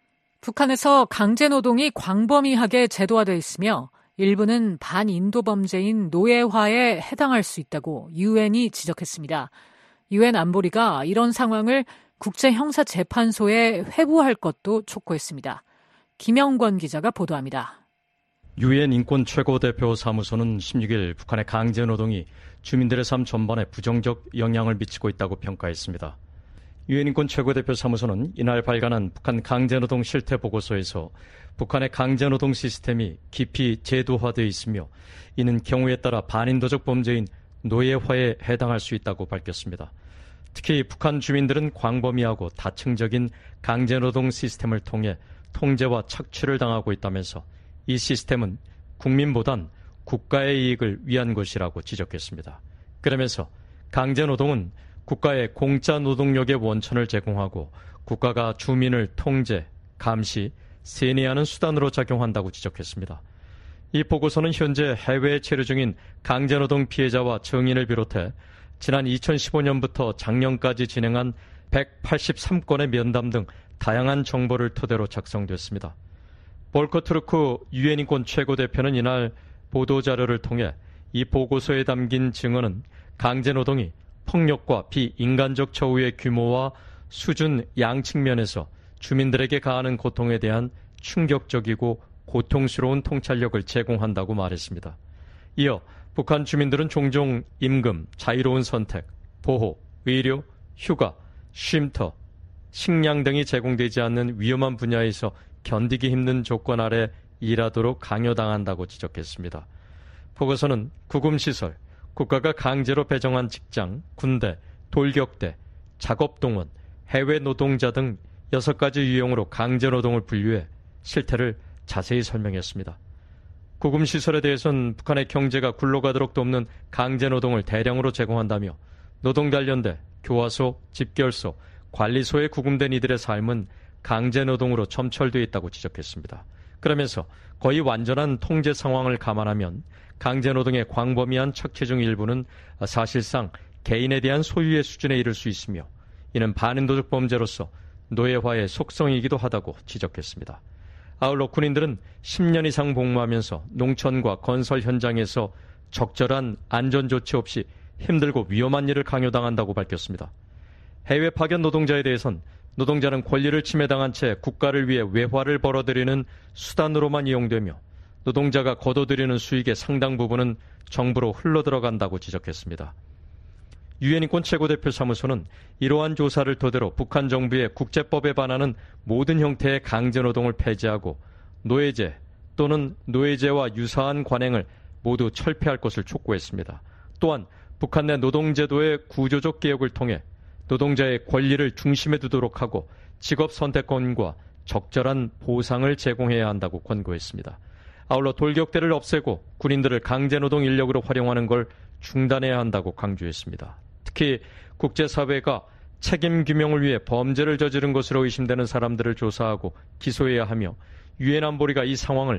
북한에서 강제노동이 광범위하게 제도화되어 있으며 일부는 반인도 범죄인 노예화에 해당할 수 있다고 유엔이 지적했습니다. 유엔 안보리가 이런 상황을 국제형사재판소에 회부할 것도 촉구했습니다. 김영권 기자가 보도합니다. 유엔 인권 최고대표 사무소는 16일 북한의 강제노동이 주민들의 삶 전반에 부정적 영향을 미치고 있다고 평가했습니다. 유엔 인권 최고대표 사무소는 이날 발간한 북한 강제노동 실태 보고서에서 북한의 강제노동 시스템이 깊이 제도화되어 있으며 이는 경우에 따라 반인도적 범죄인 노예화에 해당할 수 있다고 밝혔습니다. 특히 북한 주민들은 광범위하고 다층적인 강제노동 시스템을 통해 통제와 착취를 당하고 있다면서 이 시스템은 국민보단 국가의 이익을 위한 것이라고 지적했습니다. 그러면서 강제노동은 국가의 공짜 노동력의 원천을 제공하고 국가가 주민을 통제, 감시, 세뇌하는 수단으로 작용한다고 지적했습니다. 이 보고서는 현재 해외에 체류 중인 강제노동 피해자와 증인을 비롯해 지난 2015년부터 작년까지 진행한 183건의 면담 등 다양한 정보를 토대로 작성됐습니다. 볼커 투르크 유엔 인권 최고대표는 이날 보도자료를 통해 이 보고서에 담긴 증언은 강제노동이 폭력과 비인간적 처우의 규모와 수준 양 측면에서 주민들에게 가하는 고통에 대한 충격적이고 고통스러운 통찰력을 제공한다고 말했습니다. 이어 북한 주민들은 종종 임금, 자유로운 선택, 보호, 의료, 휴가, 쉼터, 식량 등이 제공되지 않는 위험한 분야에서 견디기 힘든 조건 아래 일하도록 강요당한다고 지적했습니다. 보고서는 구금시설, 국가가 강제로 배정한 직장, 군대, 돌격대, 작업동원, 해외 노동자 등 6가지 유형으로 강제노동을 분류해 실태를 자세히 설명했습니다. 구금시설에 대해서는 북한의 경제가 굴러가도록 돕는 강제노동을 대량으로 제공한다며 노동단련대, 교화소, 집결소, 관리소에 구금된 이들의 삶은 강제노동으로 점철되어 있다고 지적했습니다. 그러면서 거의 완전한 통제 상황을 감안하면 강제노동의 광범위한 착취 중 일부는 사실상 개인에 대한 소유의 수준에 이를 수 있으며 이는 반인도적 범죄로서 노예화의 속성이기도 하다고 지적했습니다. 아울러 군인들은 10년 이상 복무하면서 농촌과 건설 현장에서 적절한 안전조치 없이 힘들고 위험한 일을 강요당한다고 밝혔습니다. 해외 파견 노동자에 대해선 노동자는 권리를 침해당한 채 국가를 위해 외화를 벌어들이는 수단으로만 이용되며 노동자가 거둬들이는 수익의 상당 부분은 정부로 흘러들어간다고 지적했습니다. 유엔 인권 최고대표 사무소는 이러한 조사를 토대로 북한 정부의 국제법에 반하는 모든 형태의 강제노동을 폐지하고 노예제 또는 노예제와 유사한 관행을 모두 철폐할 것을 촉구했습니다. 또한 북한 내 노동제도의 구조적 개혁을 통해 노동자의 권리를 중심에 두도록 하고 직업 선택권과 적절한 보상을 제공해야 한다고 권고했습니다. 아울러 돌격대를 없애고 군인들을 강제노동 인력으로 활용하는 걸 중단해야 한다고 강조했습니다. 특히 국제사회가 책임 규명을 위해 범죄를 저지른 것으로 의심되는 사람들을 조사하고 기소해야 하며 유엔 안보리가 이 상황을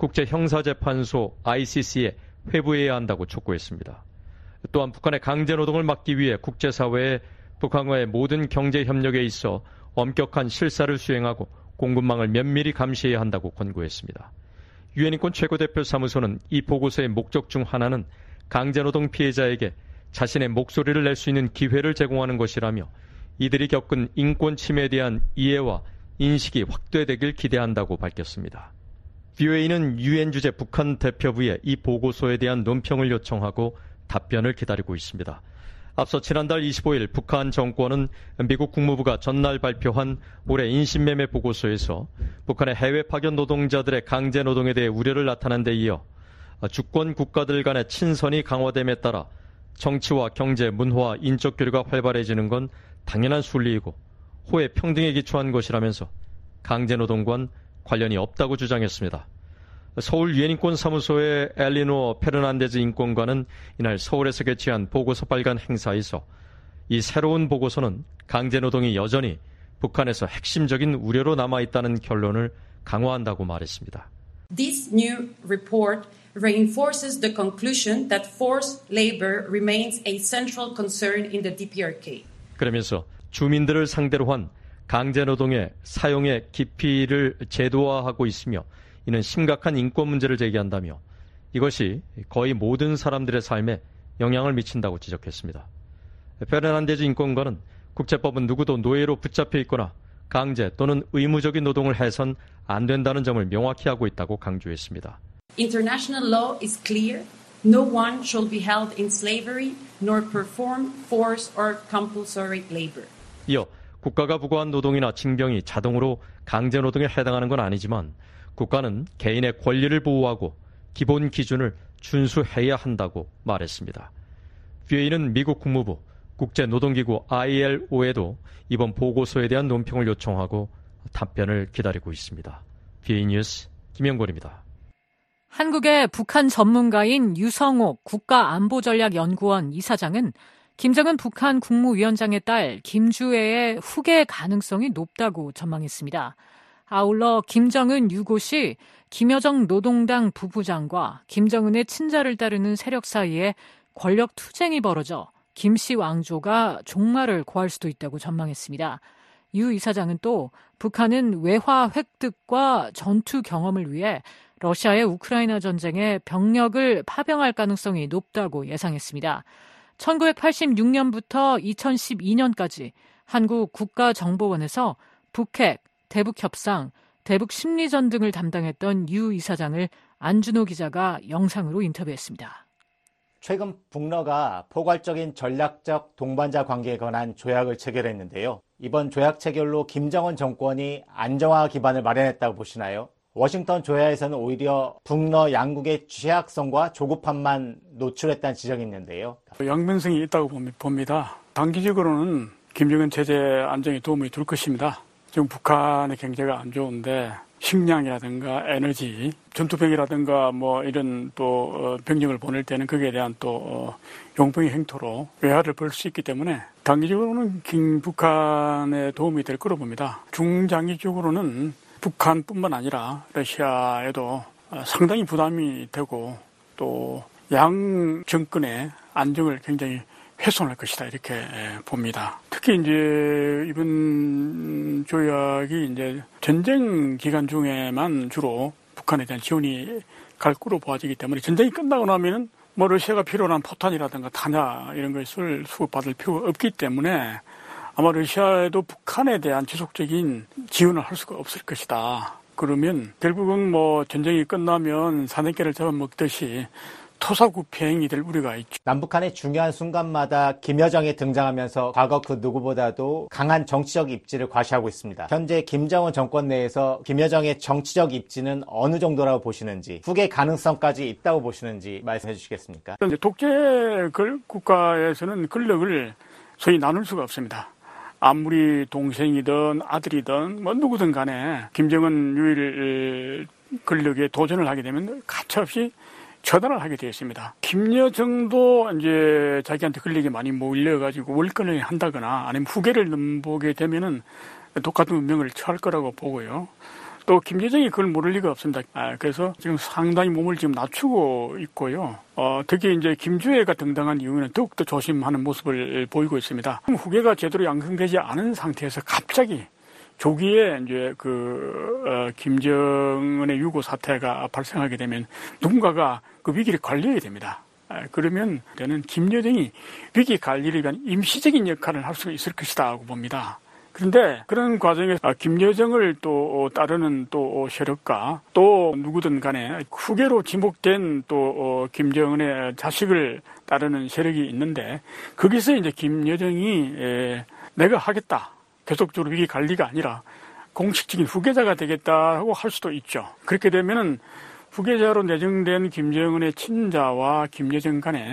국제형사재판소 ICC에 회부해야 한다고 촉구했습니다. 또한 북한의 강제노동을 막기 위해 국제사회에 북한과의 모든 경제협력에 있어 엄격한 실사를 수행하고 공급망을 면밀히 감시해야 한다고 권고했습니다. 유엔 인권 최고대표 사무소는 이 보고서의 목적 중 하나는 강제노동 피해자에게 자신의 목소리를 낼 수 있는 기회를 제공하는 것이라며 이들이 겪은 인권 침해에 대한 이해와 인식이 확대되길 기대한다고 밝혔습니다. VOA는 유엔 주재 북한 대표부에 이 보고서에 대한 논평을 요청하고 답변을 기다리고 있습니다. 앞서 지난달 25일 북한 정권은 미국 국무부가 전날 발표한 올해 인신매매 보고서에서 북한의 해외 파견 노동자들의 강제 노동에 대해 우려를 나타낸 데 이어 주권 국가들 간의 친선이 강화됨에 따라 정치와 경제, 문화, 인적 교류가 활발해지는 건 당연한 순리이고 호의 평등에 기초한 것이라면서 강제노동과는 관련이 없다고 주장했습니다. 서울 유엔인권사무소의 엘리노 페르난데즈 인권관은 이날 서울에서 개최한 보고서 발간 행사에서 이 새로운 보고서는 강제노동이 여전히 북한에서 핵심적인 우려로 남아있다는 결론을 강화한다고 말했습니다. This new report reinforces the conclusion that forced labor remains a central concern in the DPRK. 그러면서 주민들을 상대로 한 강제노동의 사용의 깊이를 제도화하고 있으며 이는 심각한 인권 문제를 제기한다며 이것이 거의 모든 사람들의 삶에 영향을 미친다고 지적했습니다. 페르난데즈 인권관은 국제법은 누구도 노예로 붙잡혀 있거나 강제 또는 의무적인 노동을 해선 안 된다는 점을 명확히 하고 있다고 강조했습니다. International law is clear. No one shall be held in slavery nor perform forced or compulsory labor. 이어 국가가 부과한 노동이나 징병이 자동으로 강제 노동에 해당하는 건 아니지만 국가는 개인의 권리를 보호하고 기본 기준을 준수해야 한다고 말했습니다. VA는 미국 국무부, 국제노동기구 ILO에도 이번 보고서에 대한 논평을 요청하고 답변을 기다리고 있습니다. VA 뉴스 김영권입니다. 한국의 북한 전문가인 유성옥 국가안보전략연구원 이사장은 김정은 북한 국무위원장의 딸 김주애의 후계 가능성이 높다고 전망했습니다. 아울러 김정은 유고시 김여정 노동당 부부장과 김정은의 친자를 따르는 세력 사이에 권력 투쟁이 벌어져 김씨 왕조가 종말을 고할 수도 있다고 전망했습니다. 유 이사장은 또 북한은 외화 획득과 전투 경험을 위해 러시아의 우크라이나 전쟁에 병력을 파병할 가능성이 높다고 예상했습니다. 1986년부터 2012년까지 한국 국가정보원에서 북핵, 대북협상, 대북심리전 등을 담당했던 유 이사장을 안준호 기자가 영상으로 인터뷰했습니다. 최근 북러가 포괄적인 전략적 동반자 관계에 관한 조약을 체결했는데요. 이번 조약 체결로 김정은 정권이 안정화 기반을 마련했다고 보시나요? 워싱턴 조야에서는 오히려 북러 양국의 취약성과 조급함만 노출했다는 지적이 있는데요. 양면성이 있다고 봅니다. 단기적으로는 김정은 체제 안정에 도움이 될 것입니다. 지금 북한의 경제가 안 좋은데 식량이라든가 에너지, 전투병이라든가 뭐 이런 또 병력을 보낼 때는 거기에 대한 또 용병의 행토로 외화를 벌 수 있기 때문에 단기적으로는 북한에 도움이 될 거로 봅니다. 중장기적으로는 북한뿐만 아니라 러시아에도 상당히 부담이 되고 또 양 정권의 안정을 굉장히 훼손할 것이다 이렇게 봅니다. 특히 이제 이번 조약이 이제 전쟁 기간 중에만 주로 북한에 대한 지원이 갈 거로 보아지기 때문에 전쟁이 끝나고 나면은 뭐 러시아가 필요로 한 포탄이라든가 탄약 이런 것을 수급받을 필요가 없기 때문에 아마 러시아에도 북한에 대한 지속적인 지원을 할 수가 없을 것이다. 그러면 결국은 뭐 전쟁이 끝나면 사냥개를 잡아먹듯이 토사구팽이 될 우려가 있죠. 남북한의 중요한 순간마다 김여정이 등장하면서 과거 그 누구보다도 강한 정치적 입지를 과시하고 있습니다. 현재 김정은 정권 내에서 김여정의 정치적 입지는 어느 정도라고 보시는지, 후계 가능성까지 있다고 보시는지 말씀해 주시겠습니까? 독재 국가에서는 권력을 소위 나눌 수가 없습니다. 아무리 동생이든 아들이든 뭐 누구든 간에 김정은 유일 권력에 도전을 하게 되면 가차없이 처단을 하게 되어 있습니다. 김여정도 이제 자기한테 권력이 많이 몰려가지고 월권을 한다거나 아니면 후계를 넘보게 되면은 똑같은 운명을 처할 거라고 보고요. 또 김여정이 그걸 모를 리가 없습니다. 그래서 지금 상당히 몸을 지금 낮추고 있고요. 특히 이제 김주애가 등장한 이후에는 더욱더 조심하는 모습을 보이고 있습니다. 후계가 제대로 양성되지 않은 상태에서 갑자기 조기에 이제 김정은의 유고 사태가 발생하게 되면 누군가가 그 위기를 관리해야 됩니다. 그러면 저는 김여정이 위기 관리를 위한 임시적인 역할을 할 수 있을 것이다고 봅니다. 그런데 그런 과정에서 김여정을 또 따르는 또 세력과 또 누구든 간에 후계로 지목된 또 김정은의 자식을 따르는 세력이 있는데 거기서 이제 김여정이 내가 하겠다. 계속적으로 위기 관리가 아니라 공식적인 후계자가 되겠다고 할 수도 있죠. 그렇게 되면은 후계자로 내정된 김정은의 친자와 김여정 간에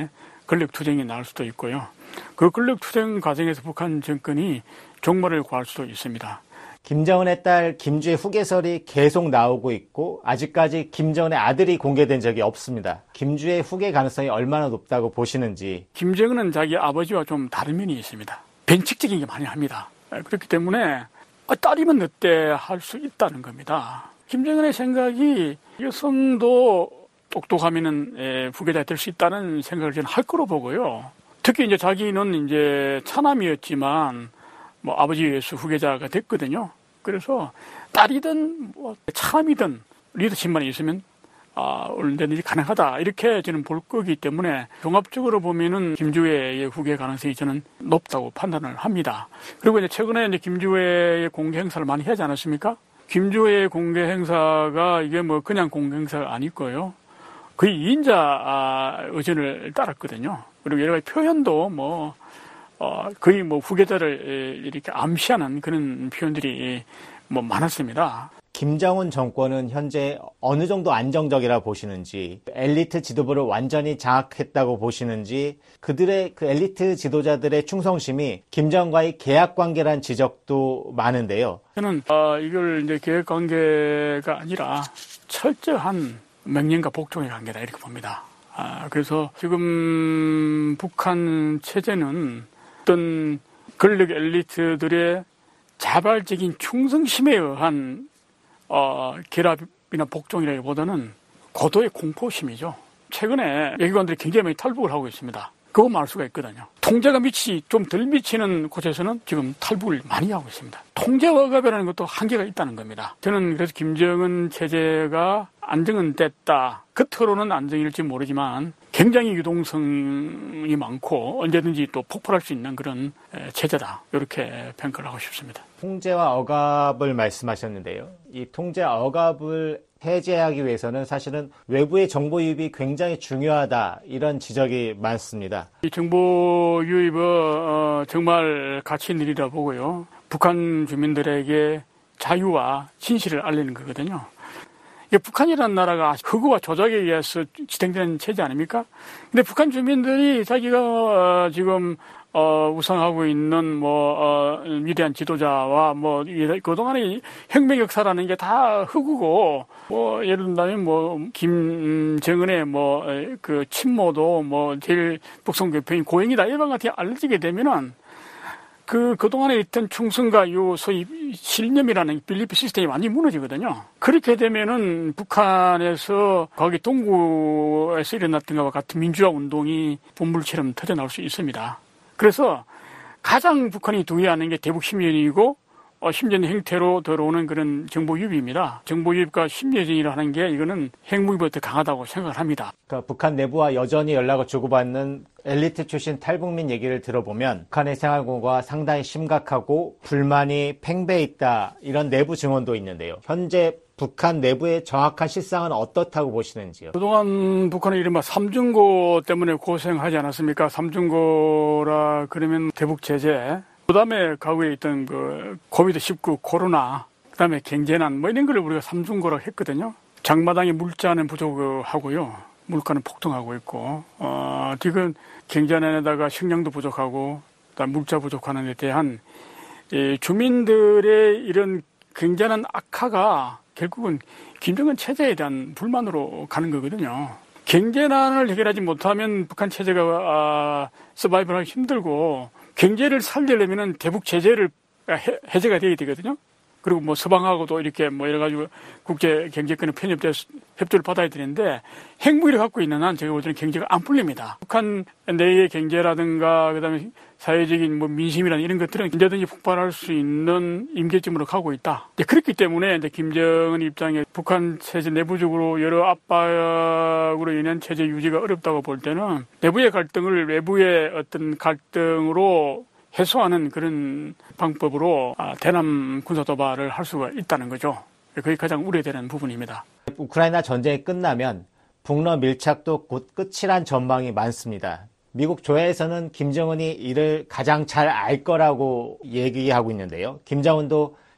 권력투쟁이 나올 수도 있고요. 그 권력투쟁 과정에서 북한 정권이 종말을 구할 수도 있습니다. 김정은의 딸 김주의 후계설이 계속 나오고 있고 아직까지 김정은의 아들이 공개된 적이 없습니다. 김주의 후계 가능성이 얼마나 높다고 보시는지. 김정은은 자기 아버지와 좀 다른 면이 있습니다. 변칙적인 게 많이 합니다. 그렇기 때문에 딸이면 어때 할 수 있다는 겁니다. 김정은의 생각이 여성도 똑똑하면은 후계자 될 수 있다는 생각을 저는 할 거로 보고요. 특히 이제 자기는 이제 차남이었지만 뭐 아버지에 의해서 후계자가 됐거든요. 그래서 딸이든 뭐 차남이든 리더십만 있으면 언제든지 가능하다 이렇게 저는 볼 거기 때문에 종합적으로 보면은 김주애의 후계 가능성이 저는 높다고 판단을 합니다. 그리고 이제 최근에 이제 김주애의 공개 행사를 많이 하지 않았습니까? 김주애의 공개 행사가 이게 뭐 그냥 공개 행사가 아닐 거예요. 거의 2인자 의전을 따랐거든요. 그리고 여러 가지 표현도 뭐 거의 뭐 후계자를 이렇게 암시하는 그런 표현들이 뭐 많았습니다. 김정은 정권은 현재 어느 정도 안정적이라 보시는지, 엘리트 지도부를 완전히 장악했다고 보시는지, 그들의 그 엘리트 지도자들의 충성심이 김정은과의 계약 관계란 지적도 많은데요. 저는 이걸 이제 계약 관계가 아니라 철저한 명령과 복종의 관계다 이렇게 봅니다. 그래서 지금 북한 체제는 어떤 권력 엘리트들의 자발적인 충성심에 의한 결합이나 복종이라기보다는 고도의 공포심이죠. 최근에 외교관들이 굉장히 많이 탈북을 하고 있습니다. 그거 말 수가 있거든요. 통제가 좀 덜 미치는 곳에서는 지금 탈북을 많이 하고 있습니다. 통제 억압이라는 것도 한계가 있다는 겁니다. 저는 그래서 김정은 체제가 안정은 됐다. 겉으로는 안정일지 모르지만 굉장히 유동성이 많고 언제든지 또 폭발할 수 있는 그런 체제다. 이렇게 평가를 하고 싶습니다. 통제와 억압을 말씀하셨는데요. 이 통제와 억압을 해제하기 위해서는 사실은 외부의 정보 유입이 굉장히 중요하다. 이런 지적이 많습니다. 이 정보 유입은 정말 가치 있는 일이라 보고요. 북한 주민들에게 자유와 진실을 알리는 거거든요. 북한이라는 나라가 허구와 조작에 의해서 지탱되는 체제 아닙니까? 근데 북한 주민들이 자기가 지금 우상하고 있는 위대한 지도자와 그동안의 혁명 역사라는 게 다 허구고 예를 든다면 김정은의 그 친모도 제일 북송교표인 고영이다 이런 것이 알려지게 되면은 그동안에 있던 충성과 소위 신념이라는 빌리프 시스템이 많이 무너지거든요. 그렇게 되면은 북한에서 거기 동구에서 일어났던 것과 같은 민주화 운동이 본물처럼 터져나올 수 있습니다. 그래서 가장 북한이 동의하는 게 대북 심리전이고 심리전 형태로 들어오는 그런 정보 유입입니다. 정보 유입과 심리전이라는 게 이거는 핵무기보다 더 강하다고 생각을 합니다. 그러니까 북한 내부와 여전히 연락을 주고받는 엘리트 출신 탈북민 얘기를 들어보면 북한의 생활고가 상당히 심각하고 불만이 팽배해 있다 이런 내부 증언도 있는데요. 현재 북한 내부의 정확한 실상은 어떻다고 보시는지요? 그동안 북한의 이른바 삼중고 때문에 고생하지 않았습니까? 삼중고라 그러면 대북 제재, 그다음에 과거에 있던 코비드-19 코로나, 그다음에 경제난 이런 걸 우리가 삼중고라고 했거든요. 장마당에 물자는 부족하고요. 물가는 폭등하고 있고 지금 경제난에다가 식량도 부족하고 그다음 물자 부족하는 데 대한 주민들의 이런 경제난 악화가 결국은 김정은 체제에 대한 불만으로 가는 거거든요. 경제난을 해결하지 못하면 북한 체제가 서바이벌하기 힘들고 경제를 살리려면 대북 제재를 해제가 돼야 되거든요. 그리고 서방하고도 이렇게 여러 가지 국제 경제권의 편협돼서 협조를 받아야 되는데 핵무기를 갖고 있는 한 제가 볼 때는 경제가 안 풀립니다. 북한 내의 경제라든가 그다음에 사회적인 민심이라는 이런 것들은 언제든지 폭발할 수 있는 임계점으로 가고 있다. 그렇기 때문에 김정은 입장에 북한 체제 내부적으로 여러 압박으로 인한 체제 유지가 어렵다고 볼 때는 내부의 갈등을 외부의 어떤 갈등으로 해소하는 그런 방법으로 대남 군사 도발을 할 수가 있다는 거죠. 그게 가장 우려되는 부분입니다. 우크라이나 전쟁이 끝나면 북러 밀착도 곧 끝이란 전망이 많습니다. 미국 조야에서는 김정은이 이를 가장 잘 알 거라고 얘기하고 있는데요. 김정은도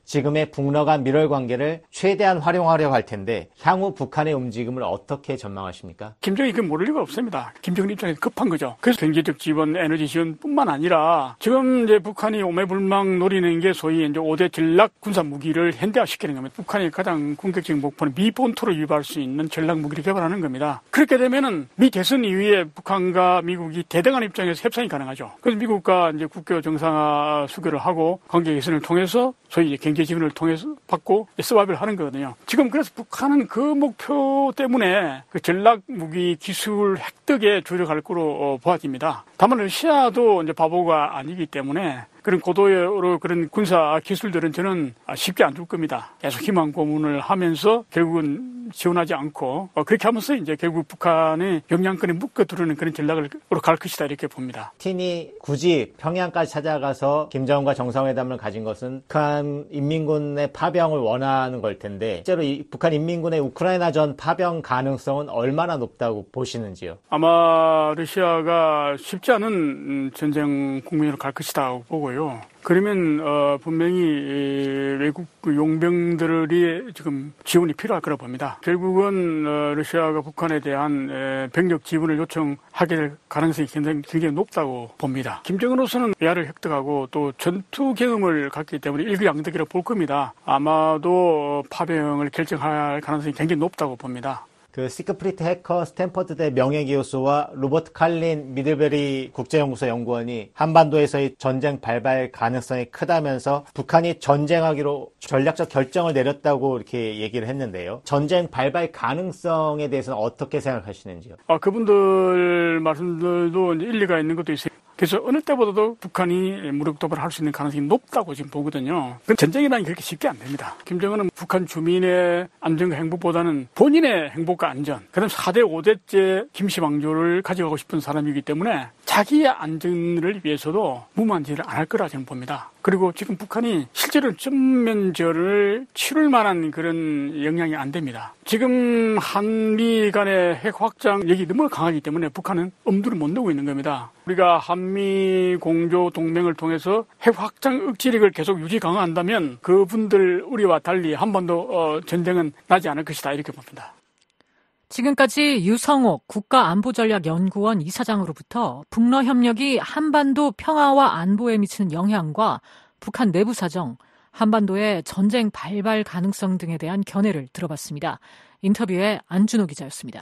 지금의 북러 간 밀월 관계를 최대한 활용하려고 할 텐데 향후 북한의 움직임을 어떻게 전망하십니까? 김정은이 그 모를 리가 없습니다. 김정은 입장에서 급한 거죠. 그래서 경제적 지원, 에너지 지원뿐만 아니라 지금 이제 북한이 오매불망 노리는 게 소위 이제 5대 전략 군사 무기를 현대화시키는 겁니다. 북한의 가장 궁극적인 목표는 미 본토로 유발할 수 있는 전략 무기를 개발하는 겁니다. 그렇게 되면은 미 대선 이후에 북한과 미국이 대등한 입장에서 협상이 가능하죠. 그래서 미국과 이제 국교 정상화 수교를 하고 관계 개선을 통해서 소위 이제 경제 지원을 통해서 받고 스왑을 하는 거거든요. 지금 그래서 북한은 그 목표 때문에 그 전략 무기 기술 획득에 주력할 거로 보아집니다. 다만 러시아도 이제 바보가 아니기 때문에 그런 고도로 그런 군사 기술들은 저는 쉽게 안 줄 겁니다. 계속 희망 고문을 하면서 결국은 지원하지 않고 그렇게 하면서 이제 결국 북한의 영향권에 묶어두르는 그런 전략으로 갈 것이다 이렇게 봅니다. 틴이 굳이 평양까지 찾아가서 김정은과 정상회담을 가진 것은 북한 인민군의 파병을 원하는 걸 텐데 실제로 이 북한 인민군의 우크라이나전 파병 가능성은 얼마나 높다고 보시는지요? 아마 러시아가 쉽지 않은 전쟁 국면으로 갈 것이다 보고요. 그러면 분명히 외국 용병들이 지금 지원이 필요할 거라 봅니다. 결국은 러시아가 북한에 대한 병력 지원을 요청하게 될 가능성이 굉장히 높다고 봅니다. 김정은으로서는 외야를 획득하고 또 전투 경험을 갖기 때문에 일거양득이라고 볼 겁니다. 아마도 파병을 결정할 가능성이 굉장히 높다고 봅니다. 그 시크프리트 해커 스탠퍼드대 명예교수와 로버트 칼린 미들베리 국제연구소 연구원이 한반도에서의 전쟁 발발 가능성이 크다면서 북한이 전쟁하기로 전략적 결정을 내렸다고 이렇게 얘기를 했는데요. 전쟁 발발 가능성에 대해서는 어떻게 생각하시는지요? 그분들 말씀들도 일리가 있는 것도 있어요. 그래서 어느 때보다도 북한이 무력 도발을 할 수 있는 가능성이 높다고 지금 보거든요. 전쟁이라는 게 그렇게 쉽게 안 됩니다. 김정은은 북한 주민의 안전과 행복보다는 본인의 행복과 안전, 그다음 4대 5대째 김씨왕조를 가져가고 싶은 사람이기 때문에 자기의 안전을 위해서도 무모한 짓을 안 할 거라 저는 봅니다. 그리고 지금 북한이 실제로 전면전을 치를 만한 그런 역량이 안 됩니다. 지금 한미 간의 핵 확장력이 너무 강하기 때문에 북한은 엄두를 못 내고 있는 겁니다. 우리가 한미 공조 동맹을 통해서 핵 확장 억지력을 계속 유지 강화한다면 그분들 우리와 달리 한 번도 전쟁은 나지 않을 것이다 이렇게 봅니다. 지금까지 유성옥 국가안보전략연구원 이사장으로부터 북러 협력이 한반도 평화와 안보에 미치는 영향과 북한 내부 사정, 한반도의 전쟁 발발 가능성 등에 대한 견해를 들어봤습니다. 인터뷰에 안준호 기자였습니다.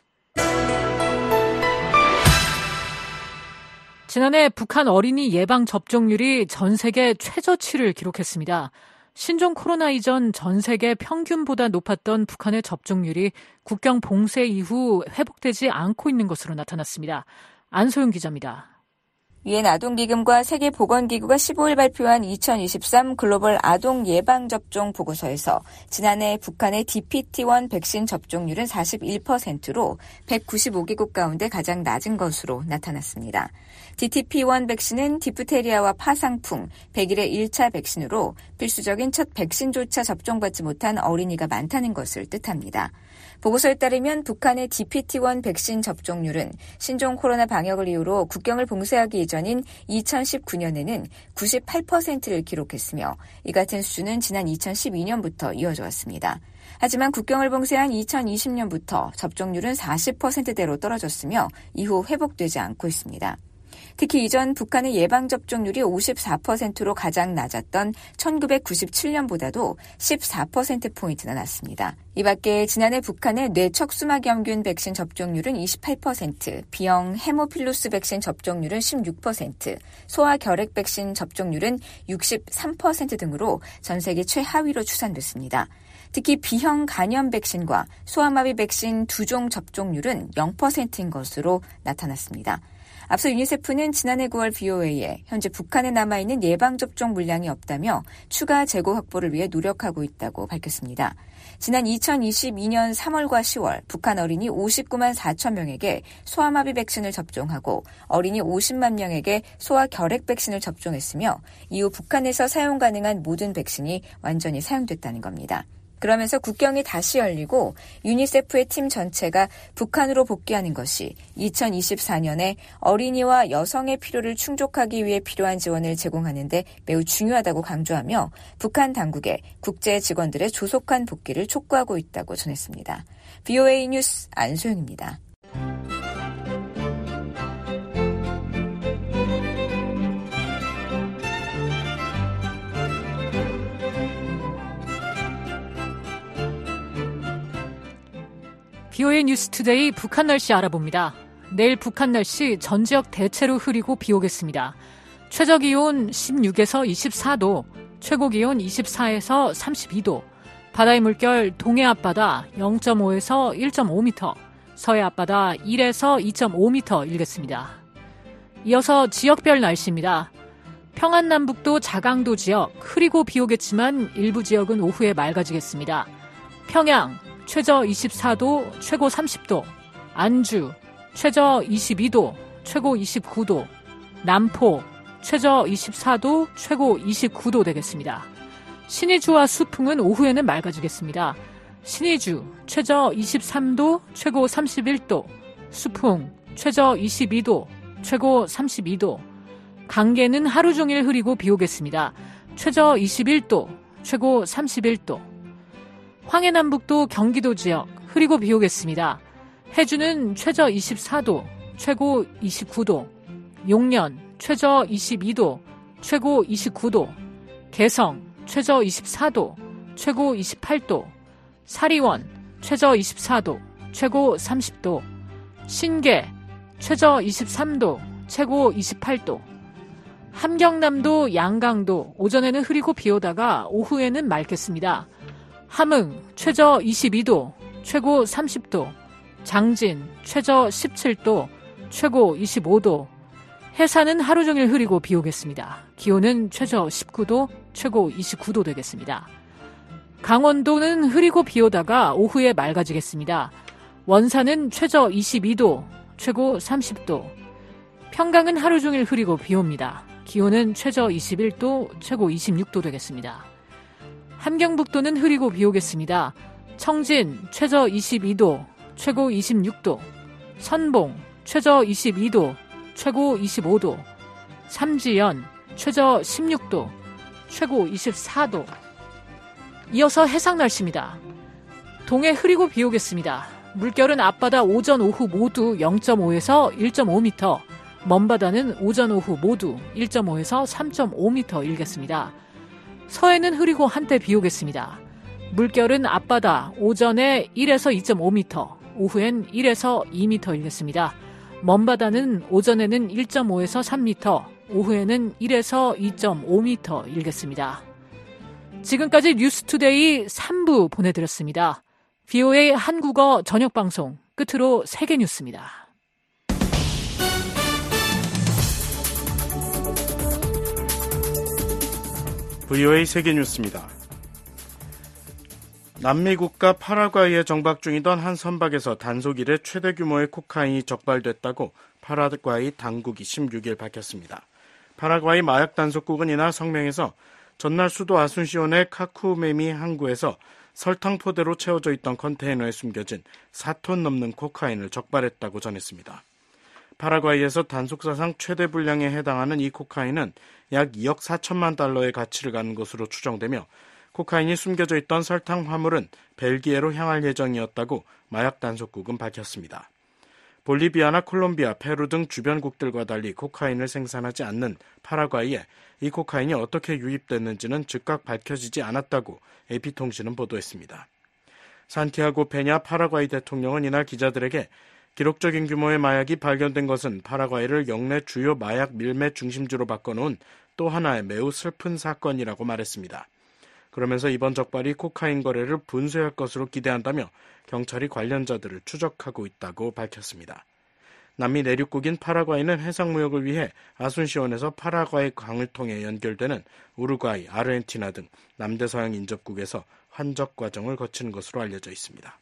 지난해 북한 어린이 예방 접종률이 전 세계 최저치를 기록했습니다. 신종 코로나 이전 전 세계 평균보다 높았던 북한의 접종률이 국경 봉쇄 이후 회복되지 않고 있는 것으로 나타났습니다. 안소영 기자입니다. 유엔 아동기금과 세계보건기구가 15일 발표한 2023 글로벌 아동 예방접종 보고서에서 지난해 북한의 DPT-1 백신 접종률은 41%로 195개국 가운데 가장 낮은 것으로 나타났습니다. DTP-1 백신은 디프테리아와 파상풍, 100일의 1차 백신으로 필수적인 첫 백신조차 접종받지 못한 어린이가 많다는 것을 뜻합니다. 보고서에 따르면 북한의 DPT-1 백신 접종률은 신종 코로나 방역을 이유로 국경을 봉쇄하기 이전인 2019년에는 98%를 기록했으며 이 같은 수준은 지난 2012년부터 이어져 왔습니다. 하지만 국경을 봉쇄한 2020년부터 접종률은 40%대로 떨어졌으며 이후 회복되지 않고 있습니다. 특히 이전 북한의 예방접종률이 54%로 가장 낮았던 1997년보다도 14%포인트나 낮습니다. 이 밖에 지난해 북한의 뇌척수막염균 백신 접종률은 28%, B형 헤모필루스 백신 접종률은 16%, 소아결핵 백신 접종률은 63% 등으로 전 세계 최하위로 추산됐습니다. 특히 B형 간염 백신과 소아마비 백신 두 종 접종률은 0%인 것으로 나타났습니다. 앞서 유니세프는 지난해 9월 BOA에 현재 북한에 남아있는 예방접종 물량이 없다며 추가 재고 확보를 위해 노력하고 있다고 밝혔습니다. 지난 2022년 3월과 10월 북한 어린이 59만 4천 명에게 소아마비 백신을 접종하고 어린이 50만 명에게 소아결핵 백신을 접종했으며 이후 북한에서 사용 가능한 모든 백신이 완전히 사용됐다는 겁니다. 그러면서 국경이 다시 열리고 유니세프의 팀 전체가 북한으로 복귀하는 것이 2024년에 어린이와 여성의 필요를 충족하기 위해 필요한 지원을 제공하는 데 매우 중요하다고 강조하며 북한 당국에 국제 직원들의 조속한 복귀를 촉구하고 있다고 전했습니다. VOA 뉴스 안소영입니다. VOA 뉴스투데이 북한 날씨 알아봅니다. 내일 북한 날씨 전 지역 대체로 흐리고 비 오겠습니다. 최저기온 16에서 24도, 최고기온 24에서 32도, 바다의 물결 동해 앞바다 0.5에서 1.5m, 서해 앞바다 1에서 2.5m 일겠습니다. 이어서 지역별 날씨입니다. 평안남북도 자강도 지역 흐리고 비 오겠지만 일부 지역은 오후에 맑아지겠습니다. 평양 최저 24도, 최고 30도, 안주 최저 22도, 최고 29도, 남포 최저 24도, 최고 29도 되겠습니다. 신의주와 수풍은 오후에는 맑아지겠습니다. 신의주 최저 23도, 최고 31도, 수풍 최저 22도, 최고 32도, 강계는 하루 종일 흐리고 비 오겠습니다. 최저 21도, 최고 31도, 황해남북도 경기도 지역 흐리고 비 오겠습니다. 해주는 최저 24도, 최고 29도, 용년 최저 22도, 최고 29도, 개성 최저 24도, 최고 28도, 사리원 최저 24도, 최고 30도, 신계 최저 23도, 최고 28도, 함경남도 양강도 오전에는 흐리고 비 오다가 오후에는 맑겠습니다. 함흥 최저 22도, 최고 30도, 장진 최저 17도, 최고 25도, 해산은 하루 종일 흐리고 비 오겠습니다. 기온은 최저 19도, 최고 29도 되겠습니다. 강원도는 흐리고 비 오다가 오후에 맑아지겠습니다. 원산은 최저 22도, 최고 30도, 평강은 하루 종일 흐리고 비 옵니다. 기온은 최저 21도, 최고 26도 되겠습니다. 함경북도는 흐리고 비 오겠습니다. 청진 최저 22도, 최고 26도, 선봉 최저 22도, 최고 25도, 삼지연 최저 16도, 최고 24도. 이어서 해상 날씨입니다. 동해 흐리고 비 오겠습니다. 물결은 앞바다 오전 오후 모두 0.5에서 1.5m, 먼바다는 오전 오후 모두 1.5에서 3.5m 일겠습니다. 서해는 흐리고 한때 비 오겠습니다. 물결은 앞바다 오전에 1에서 2.5m, 오후엔 1에서 2m 일겠습니다. 먼바다는 오전에는 1.5에서 3m, 오후에는 1에서 2.5m 일겠습니다. 지금까지 뉴스투데이 3부 보내드렸습니다. VOA 한국어 저녁방송 끝으로 세계뉴스입니다. VOA 세계뉴스입니다. 남미 국가 파라과이에 정박 중이던 한 선박에서 단속 이래 최대 규모의 코카인이 적발됐다고 파라과이 당국이 16일 밝혔습니다. 파라과이 마약 단속국은 이날 성명에서 전날 수도 아순시온의 카쿠메미 항구에서 설탕 포대로 채워져 있던 컨테이너에 숨겨진 4톤 넘는 코카인을 적발했다고 전했습니다. 파라과이에서 단속사상 최대 분량에 해당하는 이 코카인은 약 2억 4천만 달러의 가치를 갖는 것으로 추정되며 코카인이 숨겨져 있던 설탕 화물은 벨기에로 향할 예정이었다고 마약 단속국은 밝혔습니다. 볼리비아나 콜롬비아, 페루 등 주변국들과 달리 코카인을 생산하지 않는 파라과이에 이 코카인이 어떻게 유입됐는지는 즉각 밝혀지지 않았다고 AP통신은 보도했습니다. 산티아고 페냐 파라과이 대통령은 이날 기자들에게 기록적인 규모의 마약이 발견된 것은 파라과이를 역내 주요 마약 밀매 중심지로 바꿔놓은 또 하나의 매우 슬픈 사건이라고 말했습니다. 그러면서 이번 적발이 코카인 거래를 분쇄할 것으로 기대한다며 경찰이 관련자들을 추적하고 있다고 밝혔습니다. 남미 내륙국인 파라과이는 해상무역을 위해 아순시온에서 파라과이 강을 통해 연결되는 우루과이, 아르헨티나 등 남대서양 인접국에서 환적 과정을 거치는 것으로 알려져 있습니다.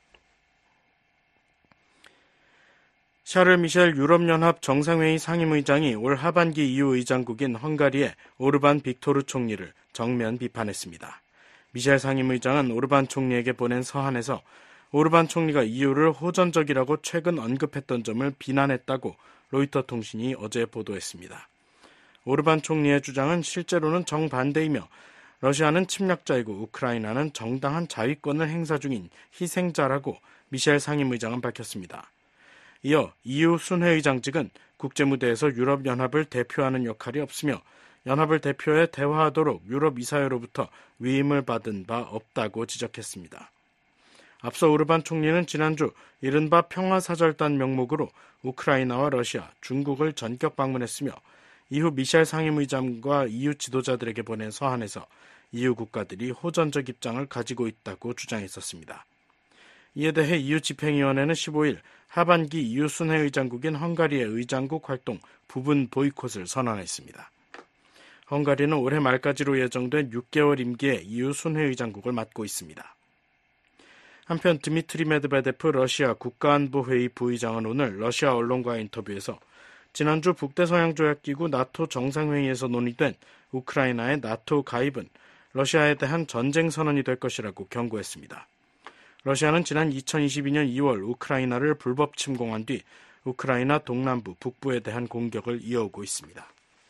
샤를 미셸 유럽연합 정상회의 상임의장이 올 하반기 EU 의장국인 헝가리의 오르반 빅토르 총리를 정면 비판했습니다. 미셸 상임의장은 오르반 총리에게 보낸 서한에서 오르반 총리가 EU를 호전적이라고 최근 언급했던 점을 비난했다고 로이터 통신이 어제 보도했습니다. 오르반 총리의 주장은 실제로는 정반대이며 러시아는 침략자이고 우크라이나는 정당한 자위권을 행사 중인 희생자라고 미셸 상임의장은 밝혔습니다. 이어 EU 순회의장직은 국제무대에서 유럽연합을 대표하는 역할이 없으며 연합을 대표해 대화하도록 유럽 이사회로부터 위임을 받은 바 없다고 지적했습니다. 앞서 오르반 총리는 지난주 이른바 평화사절단 명목으로 우크라이나와 러시아, 중국을 전격 방문했으며 이후 미셸 상임의장과 EU 지도자들에게 보낸 서한에서 EU 국가들이 호전적 입장을 가지고 있다고 주장했었습니다. 이에 대해 EU 집행위원회는 15일 하반기 EU 순회의장국인 헝가리의 의장국 활동 부분 보이콧을 선언했습니다. 헝가리는 올해 말까지로 예정된 6개월 임기의 EU 순회의장국을 맡고 있습니다. 한편 드미트리 메드베데프 러시아 국가안보회의 부의장은 오늘 러시아 언론과의 인터뷰에서 지난주 북대서양조약기구 나토 정상회의에서 논의된 우크라이나의 나토 가입은 러시아에 대한 전쟁 선언이 될 것이라고 경고했습니다. 러시아는 지난 2022년 2월 우크라이나를 불법 침공한 뒤 우크라이나 동남부, 북부에 대한 공격을 이어오고 있습니다.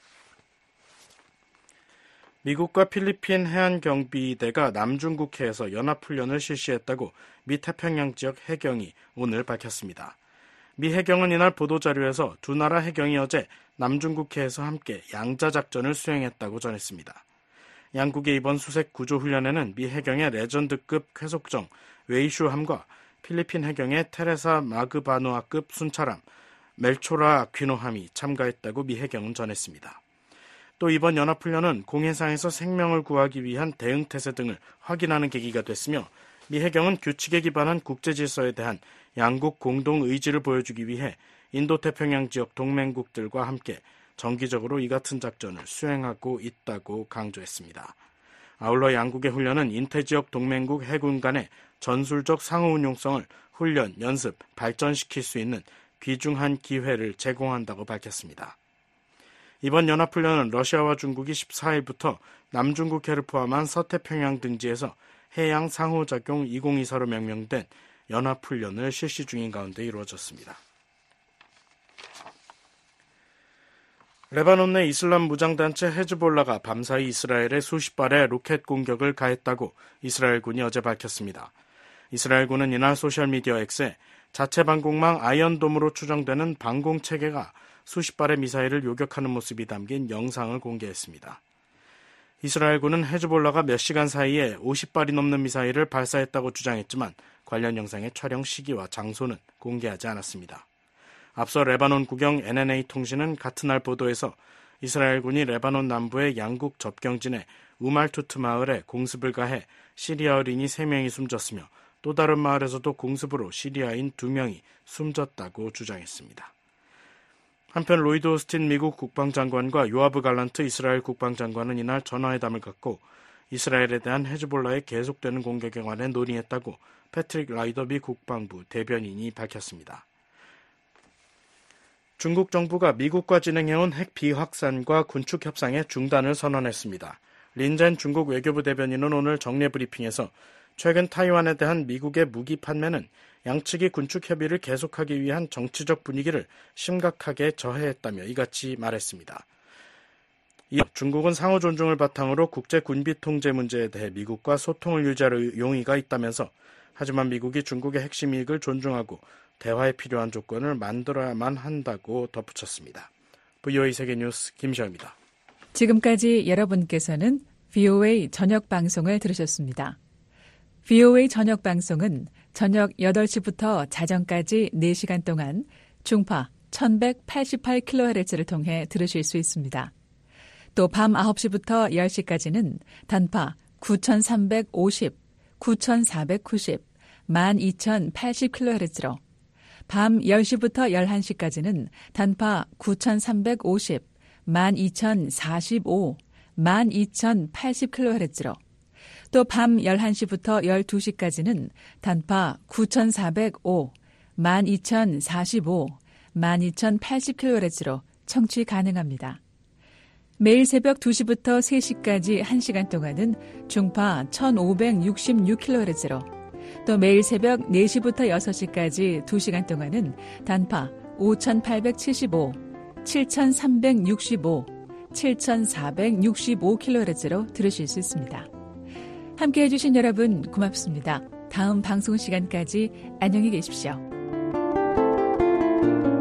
미국과 필리핀 해안경비대가 남중국해에서 연합훈련을 실시했다고 미 태평양 지역 해경이 오늘 밝혔습니다. 미 해경은 이날 보도자료에서 두 나라 해경이 어제 남중국해에서 함께 양자작전을 수행했다고 전했습니다. 양국의 이번 수색 구조훈련에는 미 해경의 레전드급 쾌속정 웨이슈함과 필리핀 해경의 테레사 마그바누아급 순찰함 멜초라 아퀴노함이 참가했다고 미 해경은 전했습니다. 또 이번 연합훈련은 공해상에서 생명을 구하기 위한 대응태세 등을 확인하는 계기가 됐으며 미 해경은 규칙에 기반한 국제질서에 대한 양국 공동 의지를 보여주기 위해 인도태평양 지역 동맹국들과 함께 정기적으로 이 같은 작전을 수행하고 있다고 강조했습니다. 아울러 양국의 훈련은 인태지역 동맹국 해군 간의 전술적 상호운용성을 훈련, 연습, 발전시킬 수 있는 귀중한 기회를 제공한다고 밝혔습니다. 이번 연합훈련은 러시아와 중국이 14일부터 남중국해를 포함한 서태평양 등지에서 해양 상호작용 2024로 명명된 연합훈련을 실시 중인 가운데 이루어졌습니다. 레바논 내 이슬람 무장단체 헤즈볼라가 밤사이 이스라엘에 수십 발의 로켓 공격을 가했다고 이스라엘군이 어제 밝혔습니다. 이스라엘군은 이날 소셜미디어 X에 자체 방공망 아이언돔으로 추정되는 방공체계가 수십 발의 미사일을 요격하는 모습이 담긴 영상을 공개했습니다. 이스라엘군은 헤즈볼라가 몇 시간 사이에 50발이 넘는 미사일을 발사했다고 주장했지만 관련 영상의 촬영 시기와 장소는 공개하지 않았습니다. 앞서 레바논 국영 NNA 통신은 같은 날 보도에서 이스라엘군이 레바논 남부의 양국 접경진의 우말투트 마을에 공습을 가해 시리아 어린이 3명이 숨졌으며 또 다른 마을에서도 공습으로 시리아인 2명이 숨졌다고 주장했습니다. 한편 로이드 오스틴 미국 국방장관과 요아브 갈란트 이스라엘 국방장관은 이날 전화회담을 갖고 이스라엘에 대한 헤즈볼라의 계속되는 공격에 관해 논의했다고 패트릭 라이더비 국방부 대변인이 밝혔습니다. 중국 정부가 미국과 진행해온 핵 비확산과 군축 협상의 중단을 선언했습니다. 린젠 중국 외교부 대변인은 오늘 정례 브리핑에서 최근 타이완에 대한 미국의 무기 판매는 양측이 군축 협의를 계속하기 위한 정치적 분위기를 심각하게 저해했다며 이같이 말했습니다. 이어 중국은 상호 존중을 바탕으로 국제 군비 통제 문제에 대해 미국과 소통을 유지할 용의가 있다면서 하지만 미국이 중국의 핵심 이익을 존중하고 대화에 필요한 조건을 만들어야만 한다고 덧붙였습니다. VOA 세계뉴스 김시아입니다. 지금까지 여러분께서는 VOA 저녁 방송을 들으셨습니다. VOA 저녁 방송은 저녁 8시부터 자정까지 4시간 동안 중파 1188kHz를 통해 들으실 수 있습니다. 또 밤 9시부터 10시까지는 단파 9350, 9490, 12080kHz로 밤 10시부터 11시까지는 단파 9350, 12045, 12080kHz로 또 밤 11시부터 12시까지는 단파 9405, 12045, 12080kHz로 청취 가능합니다. 매일 새벽 2시부터 3시까지 1시간 동안은 중파 1566kHz로 또 매일 새벽 4시부터 6시까지 2시간 동안은 단파 5875, 7365, 7465kHz로 들으실 수 있습니다. 함께해 주신 여러분 고맙습니다. 다음 방송 시간까지 안녕히 계십시오.